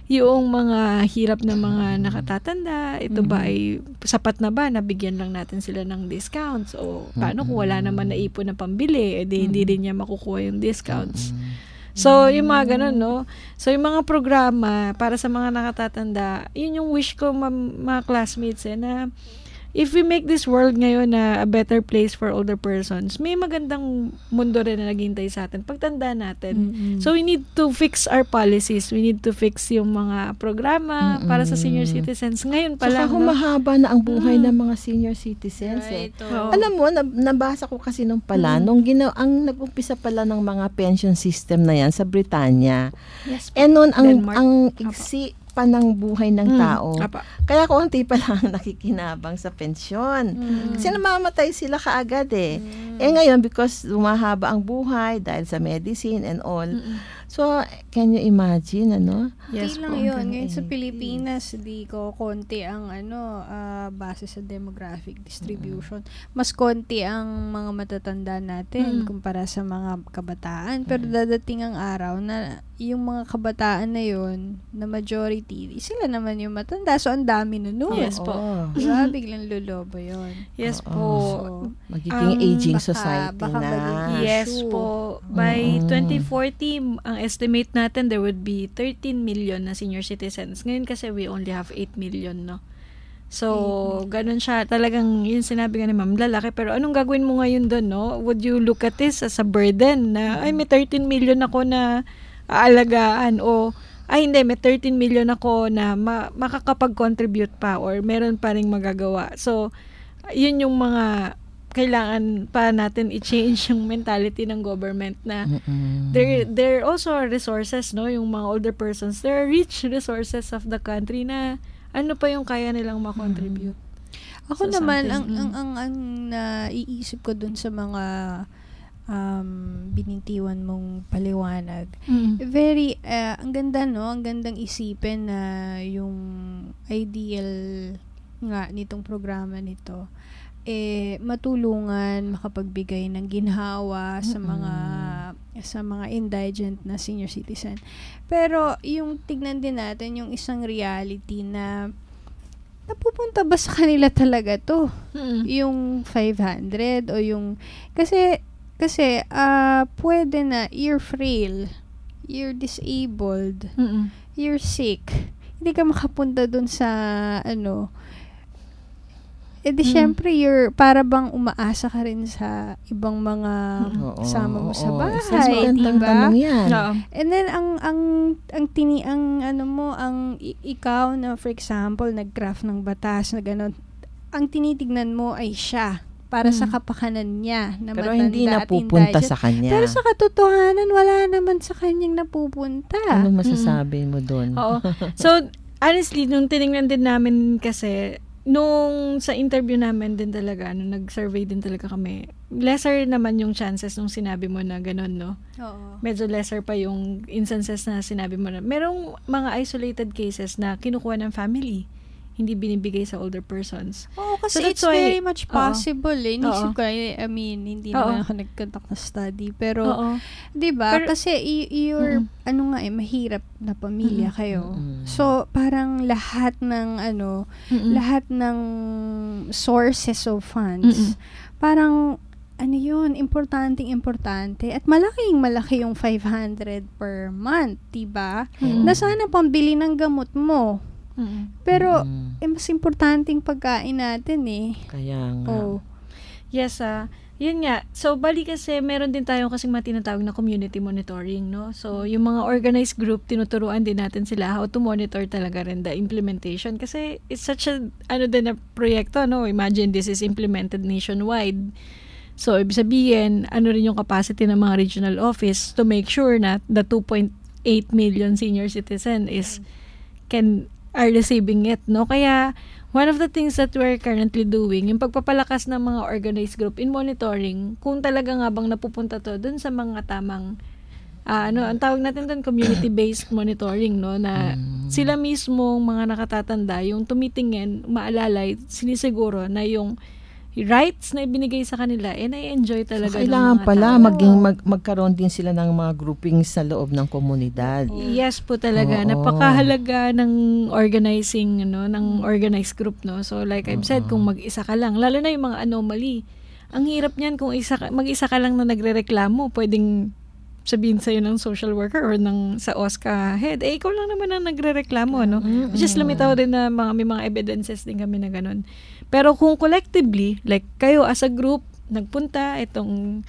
mga hirap na mga nakatatanda? Ito ba ay sapat na ba? Nabigyan lang natin sila ng discounts? O paano kung wala naman naipon na pambili? Hindi din niya makukuha yung discounts. So, yung mga ganun, no? So, yung mga programa para sa mga nakatatanda, yun yung wish ko, mga classmates, na if we make this world ngayon na a better place for older persons, may magandang mundo rin na naghihintay sa atin pagtanda natin. So, we need to fix our policies. We need to fix yung mga programa para sa senior citizens. Ngayon pa lang, Saka humahaba na ang buhay ng mga senior citizens. Right. Alam mo, nabasa ko kasi nung pala, ang nag-umpisa pala ng mga pension system na yan sa Britanya. Yes, noon, ang iksi pa ng buhay ng tao. Kaya konti pa lang nakikinabang sa pensyon. Kasi namamatay sila kaagad eh. Ngayon, because lumahaba ang buhay dahil sa medicine and all. So, can you imagine, ano? Yes, lang yun. Ngayon sa Pilipinas, konti ang base sa demographic distribution. Mas konti ang mga matatanda natin kumpara sa mga kabataan. Pero dadating ang araw na yung mga kabataan na yun, na majority, sila naman yung matanda. So, ang dami na nun. Yes po. Diba? Biglang lulobo yun. Yes po. So, magiging aging society na. Yes po. By 2040, ang estimate natin, there would be 13 million na senior citizens. Ngayon kasi we only have 8 million, no? So, ganun siya. Talagang, yun sinabi nga ni ma'am, lalaki. Pero anong gagawin mo ngayon doon, no? Would you look at this as a burden na, may 13 million ako na aalagaan o hindi, may 13 million ako na makakapag-contribute pa or meron pa ring magagawa. So, yun yung mga kailangan pa natin i-change yung mentality ng government na there also are resources, no? Yung mga older persons, there are rich resources of the country na ano pa yung kaya nilang ma-contribute. Ako naman, ang naiisip ko dun sa mga binintiwan mong paliwanag, very, ang ganda, no? Ang gandang isipin na yung ideal nga nitong programa nito, matulungan, makapagbigay ng ginhawa sa mga indigent na senior citizen. Pero, yung tignan din natin, yung isang reality na napupunta ba sa kanila talaga to? Yung 500 o yung, kasi pwede na you're frail, you're disabled, you're sick. Hindi ka makapunta dun sa syempre para bang umaasa ka rin sa ibang mga kasama mo sa bahay, diba? And then ikaw na, for example, nag-craft ng batas na gano'n, ang tinitignan mo ay siya para sa kapakanan niya na pero matanda hindi napupunta sa kanya. Pero sa katotohanan, wala naman sa kanyang napupunta. Ano masasabi mo doon? Oo. So, honestly, nung tinignan din namin kasi, nung sa interview namin din talaga, nag-survey din talaga kami, lesser naman yung chances nung sinabi mo na gano'n, no? Oo. Medyo lesser pa yung instances na sinabi mo na. Merong mga isolated cases na kinukuha ng family, hindi binibigay sa older persons. Oo, kasi so it's very much possible. Inisip ko, hindi naman ako nag-conduct na study. Pero, diba? Kasi you're, mahirap na pamilya kayo. So, parang lahat ng, lahat ng sources of funds, parang, importante. At malaki yung 500 per month, diba? Na sana pambili ng gamot mo. Pero, mas importanteng pagkain natin Kaya nga. Yes, yun nga. So, bali kasi, meron din tayong kasing tinatawag na community monitoring, no? So, yung mga organized group, tinuturuan din natin sila how to monitor talaga rin the implementation. Kasi, it's such a, din na proyekto, no? Imagine this is implemented nationwide. So, ibig sabihin, rin yung capacity ng mga regional office to make sure na the 2.8 million senior citizen are receiving it, no? Kaya, one of the things that we're currently doing, yung pagpapalakas ng mga organized group in monitoring, kung talaga nga bang napupunta to dun sa mga tamang, ang tawag natin dun, community-based monitoring, no? Na sila mismo, mga nakatatanda, yung tumitingin, maalalay, sinisiguro na yung rights na ibinigay sa kanila, na-enjoy talaga. So, kailangan pala magkaroon din sila ng mga groupings sa loob ng komunidad. Yes po talaga. Napakahalaga ng organizing, ng organized group, no? So, like I've said, kung mag-isa ka lang, lalo na yung mga anomaly, ang hirap niyan kung mag-isa ka lang na nagrereklamo, pwedeng sabihin sa'yo ng social worker or sa OSCA head, ikaw lang naman ang nagrereklamo, no? Which is lumitaw din na may mga evidences din kami na ganun. Pero kung collectively, like kayo as a group, nagpunta, itong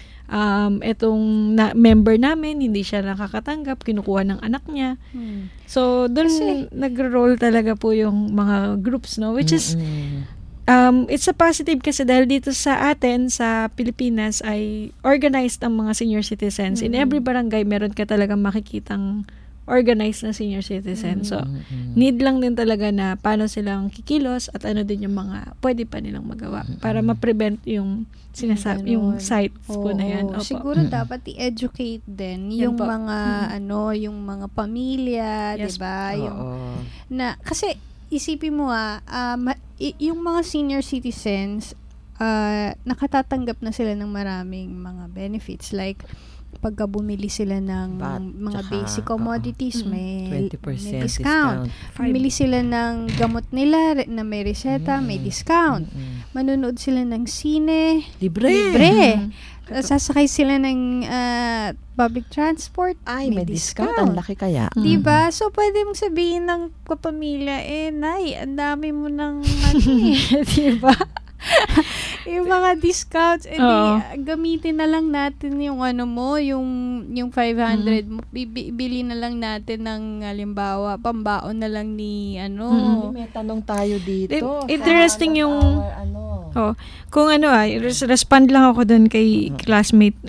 member namin, hindi siya nakakatanggap, kinukuha ng anak niya. So, doon nag-roll talaga po yung mga groups, no? Which is, it's a positive kasi dahil dito sa atin, sa Pilipinas, ay organized ang mga senior citizens. In every barangay, meron ka talagang makikitang organized na senior citizen. So, need lang din talaga na paano silang kikilos at ano din yung mga pwede pa nilang magawa para ma-prevent yung yung sites po na yan. Opo. Siguro dapat i-educate din yung mga yung mga pamilya, yes, 'di ba? Na kasi isipin mo yung mga senior citizens nakatatanggap na sila ng maraming mga benefits like pagka bumili sila ng mga basic commodities, may discount. Bumili sila ng gamot nila na may reseta, may discount. Manonood sila ng sine, libre. Sasakay sila ng public transport, may discount. Ang laki kaya. Diba? So, pwede mong sabihin ng kapamilya, Nay, ang dami mo ng diba? yung mga discounts, gamitin na lang natin yung yung 500 mo. Bili na lang natin ng halimbawa, pambaon na lang ni May tanong tayo dito. Interesting yung kung respond lang ako dun kay classmate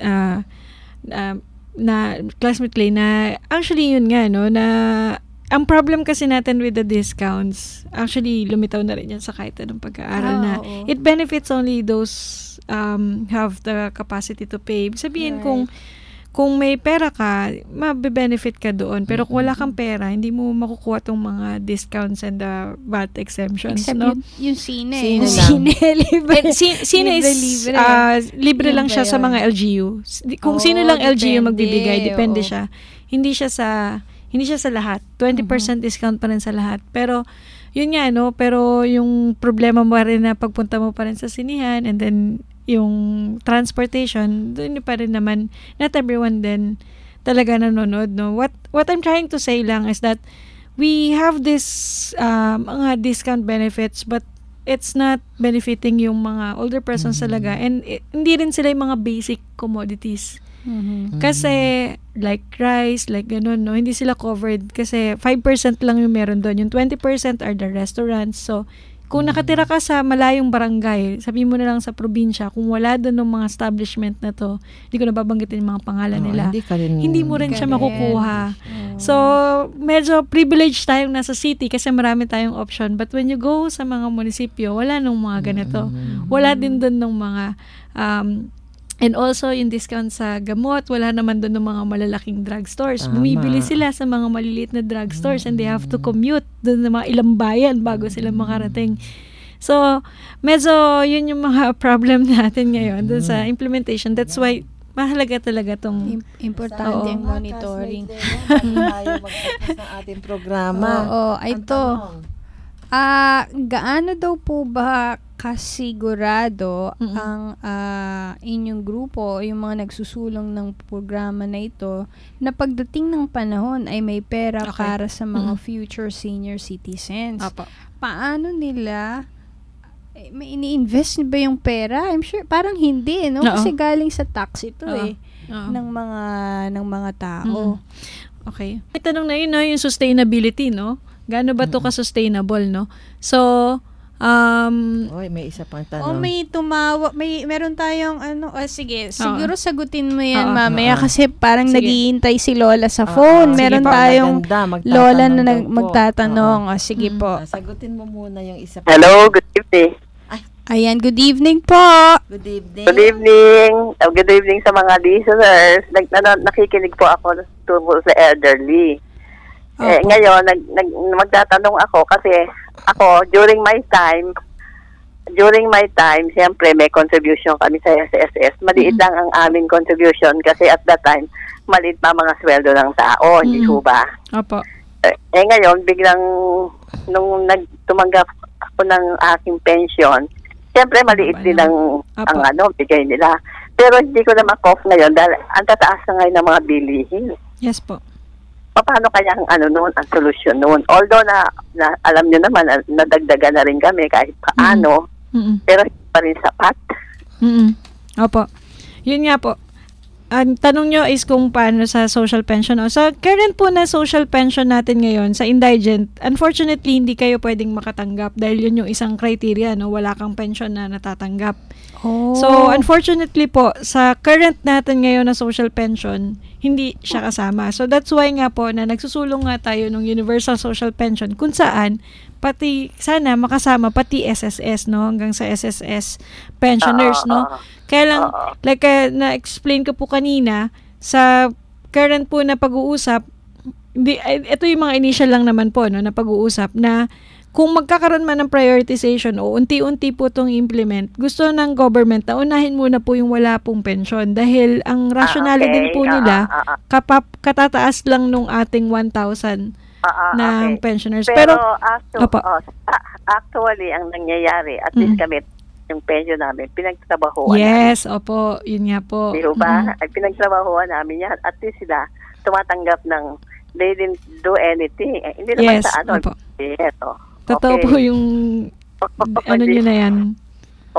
na classmate Clay na actually yun nga na ang problem kasi natin with the discounts, actually lumitaw na rin yan sa kahit anong pag-aaral na it benefits only those have the capacity to pay. Sabihin kung may pera ka, mabe-benefit ka doon. Pero kung wala kang pera, hindi mo makukuha tong mga discounts and the VAT exemptions. Except no? yung sine. Libre. Sine is libre lang siya sa mga LGU. Kung sino lang LGU magbibigay, depende siya. Hindi siya sa lahat. 20% discount pa rin sa lahat. Pero yun nga pero yung problema mo rin na pagpunta mo pa rin sa sinihan and then yung transportation, doon pa rin naman, not everyone din talaga nanonood, no? What I'm trying to say lang is that we have this mga discount benefits but it's not benefiting yung mga older persons talaga and hindi rin sila yung mga basic commodities. Kasi like rice, like ganun, no? Hindi sila covered kasi 5% lang yung meron doon. Yung 20% are the restaurants. So, kung nakatira ka sa malayong barangay, sabihin mo na lang sa probinsya, kung wala doon ng mga establishment na to, hindi ko na babanggitin yung mga pangalan nila. Hindi mo rin siya makukuha. So, medyo privileged tayong nasa city kasi marami tayong option. But when you go sa mga munisipyo, wala nung mga ganito. Wala din doon ng mga and also, yung discount sa gamot, wala naman doon ng mga malalaking drugstores. Bumibili sila sa mga maliliit na drugstores and they have to commute doon ng mga ilang bayan bago sila makarating. So, medyo yun yung mga problem natin ngayon doon sa implementation. That's why, mahalaga talaga itong importante yung monitoring. Tayo mag-focus ng ating programa. Ito. Gaano daw po ba kasigurado ang inyong grupo, yung mga nagsusulong ng programa na ito, na pagdating ng panahon ay may pera para sa mga future senior citizens? Paano nila may ini-invest ba yung pera? I'm sure parang hindi, no? Kasi galing sa tax ito ng mga tao. Okay. May tanong na yun, no? Yung sustainability, no? Gaano ba to ka-sustainable, no? So, may isa pang tanong. Meron tayong sige, siguro sagutin mo yan mamaya kasi parang naghihintay si Lola sa phone. Meron tayong Lola na magtatanong. Sige po. Sagutin mo muna yung isa pa. Hello, good evening. Ayan, good evening po. Good evening. Good evening. Good evening sa mga listeners. Nakikinig po ako tungkol sa elderly. Ngayon, magtatanong ako kasi ako, during my time, siyempre may contribution kami sa SSS. Maliit lang ang aming contribution kasi at that time, maliit pa mga sweldo ng tao, hindi po ba? Opo. Ngayon, biglang, nung tumanggap ako ng aking pension, siyempre maliit din ang bigay nila. Pero hindi ko na ma-cough ngayon dahil ang tataas na ngayon ng mga bilihin. Yes po. Paano kaya ang solusyon noon? Although na alam niyo naman, nadagdagan na rin kami kahit paano, pero hindi pa rin sapat. Opo. Yun nga po. Ang tanong nyo is kung paano sa social pension. Sa current po na social pension natin ngayon, sa indigent, unfortunately, hindi kayo pwedeng makatanggap dahil yun yung isang criteria, no? Wala kang pension na natatanggap. So, unfortunately po, sa current natin ngayon na social pension, hindi siya kasama. So, that's why nga po na nagsusulong nga tayo ng Universal Social Pension kung saan pati sana makasama pati SSS, no? Hanggang sa SSS pensioners, no? Kaya lang, like na-explain ko po kanina, sa current po na pag-uusap, ito yung mga initial lang naman po, no, na pag-uusap na kung magkakaroon man ng prioritization o unti-unti po itong implement, gusto ng government na unahin muna po yung wala pong pension dahil ang rationale din po nila katataas lang nung ating 1,000 ng pensioners. Pero actually, ang nangyayari, at least kami, yung pension namin, pinagtrabahuan yes, namin. Opo, yun nga po. Di ba? Ay, pinagtrabahuan namin yan. At least sila tumatanggap ng they didn't do anything. Hindi naman sa ano. Opo. Totoo po yung ano nyo na yan.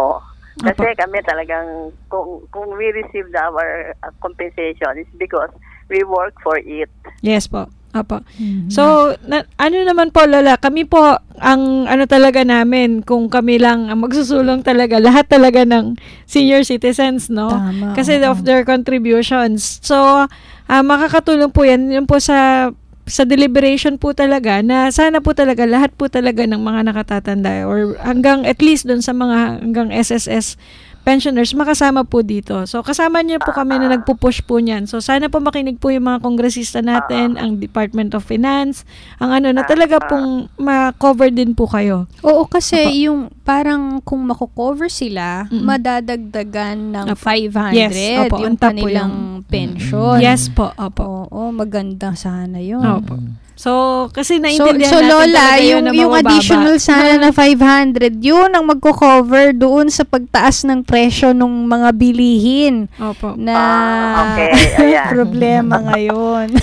Kasi kami talagang, kung we received our compensation, it's because we work for it. Yes po. Apo. So, ano naman po, Lola, kami po, ang ano talaga namin, kung kami lang ang magsusulong talaga, lahat talaga ng senior citizens, no? Tama. Kasi of their contributions. So, makakatulong po yan, yun po sa deliberation po talaga, na sana po talaga, lahat po talaga ng mga nakatatanda, or hanggang, at least dun sa mga, hanggang SSS pensioners, makasama po dito. So, kasama niyo po kami na nagpupush po niyan. So, sana po makinig po yung mga kongresista natin, ang Department of Finance, ang ano, na talaga pong ma-cover din po kayo. Oo, kasi yung parang kung mako-cover sila, madadagdagan ng 500 Yes, opo, yung kanilang pension. Yes po, opo. Oo, maganda sana yun. Opo. So, kasi naintindihan so natin Lola, talaga yun na yung mababa. additional sana na 500, yun ang magko-cover doon sa pagtaas ng presyo ng mga bilihin. Opo. Na problema ngayon.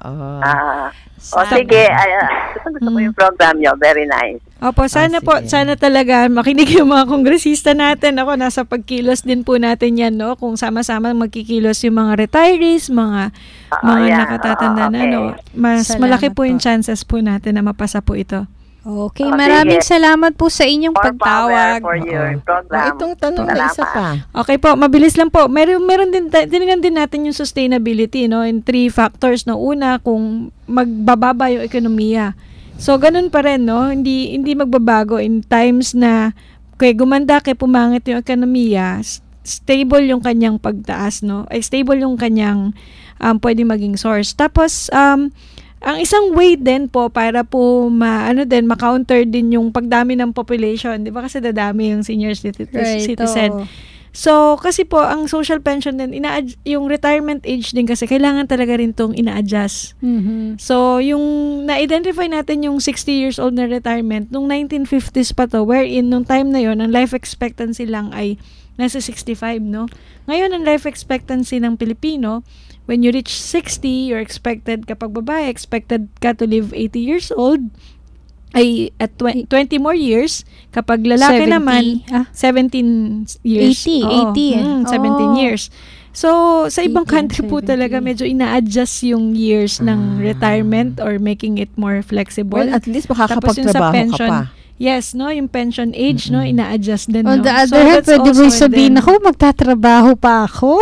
Sige, gusto ko yung program nyo. Very nice. Opo, sana po, sana talaga makinig yung mga kongresista natin. Ako, nasa pagkilos din po natin yan, no? Kung sama-sama magkikilos yung mga retirees, mga nakatatanda na, no? Mas malaki po yung chances po natin na mapasa po ito. Okay, maraming salamat po sa inyong pagtawag. For your program. Itong tanong na isa pa. Okay po, mabilis lang po. Meron din, tinignan din natin yung sustainability, no? In 3 factors, no? Una, kung magbababa yung ekonomiya. So, ganun pa rin, no? Hindi magbabago in times na kaya gumanda, kaya pumangit yung ekonomiya, stable yung kanyang pagtaas, no? Ay, stable yung kanyang pwede maging source. Tapos, ang isang way din po para po ma-counter din yung pagdami ng population, 'di ba? Kasi dadami yung senior citizen. So, kasi po ang social pension din, yung retirement age din kasi kailangan talaga rin tong ina-adjust. So, yung na-identify natin yung 60 years old na retirement nung 1950s pa to, wherein nung time na yon ang life expectancy lang ay nasa 65, no? Ngayon, ang life expectancy ng Pilipino, when you reach 60, you're expected, kapag babae, expected ka to live 80 years old, ay at 20 more years. Kapag lalaki 70, naman, 17 years. 80. 17 years. So, sa ibang country po talaga, medyo ina-adjust yung years ng retirement or making it more flexible. Well, at least makakapagtrabaho ka pa. Yes, no, yung pension age, no, ina-adjust din, On no. the other hand, pwede mo sabihin ako, magtatrabaho pa ako.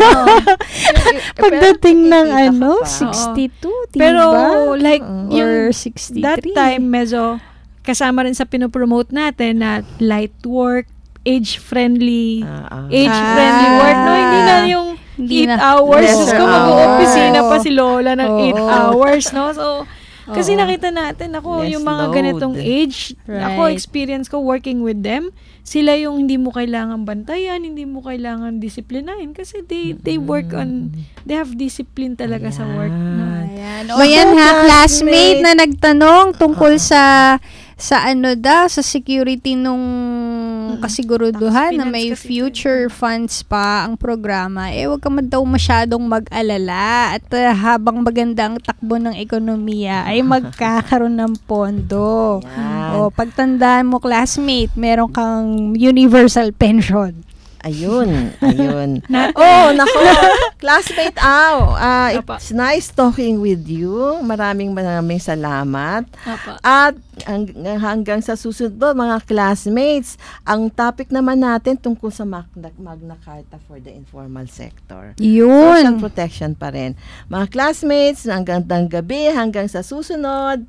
Pagdating ng 62, diba? Pero, like, or yung 63. that time, medyo kasama rin sa pinopromote natin na light work, age-friendly work, no, hindi na yung 8 hours. Kung mag-o-opisina pa si Lola ng 8 hours, no, so, kasi nakita natin, ako, yung mga ganitong age, ako, experience ko working with them, sila yung hindi mo kailangan bantayan, hindi mo kailangan disiplinahin, kasi they work on, they have discipline talaga sa work. O yan ha, classmate na nagtanong tungkol sa security nung kasiguruduhan na may future funds pa ang programa, wag ka daw masyadong mag-alala at habang maganda ang takbo ng ekonomiya ay magkakaroon ng pondo. O pagtandaan mo, classmate, meron kang universal pension. Ayun. Nako. Classmate it's nice talking with you. Maraming salamat. At hanggang sa susunod mga classmates, ang topic naman natin tungkol sa Magna Carta for the informal sector. Yun. Social protection pa rin. Mga classmates, hanggang gabi, hanggang sa susunod.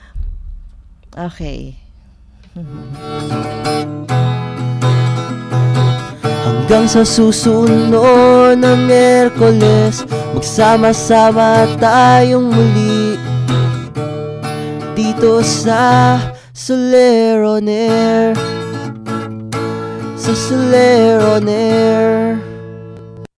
Okay. Hanggang sa susunod na Miyerkules, magsama-sama tayong muli dito sa Solero On Air, sa Solero On Air.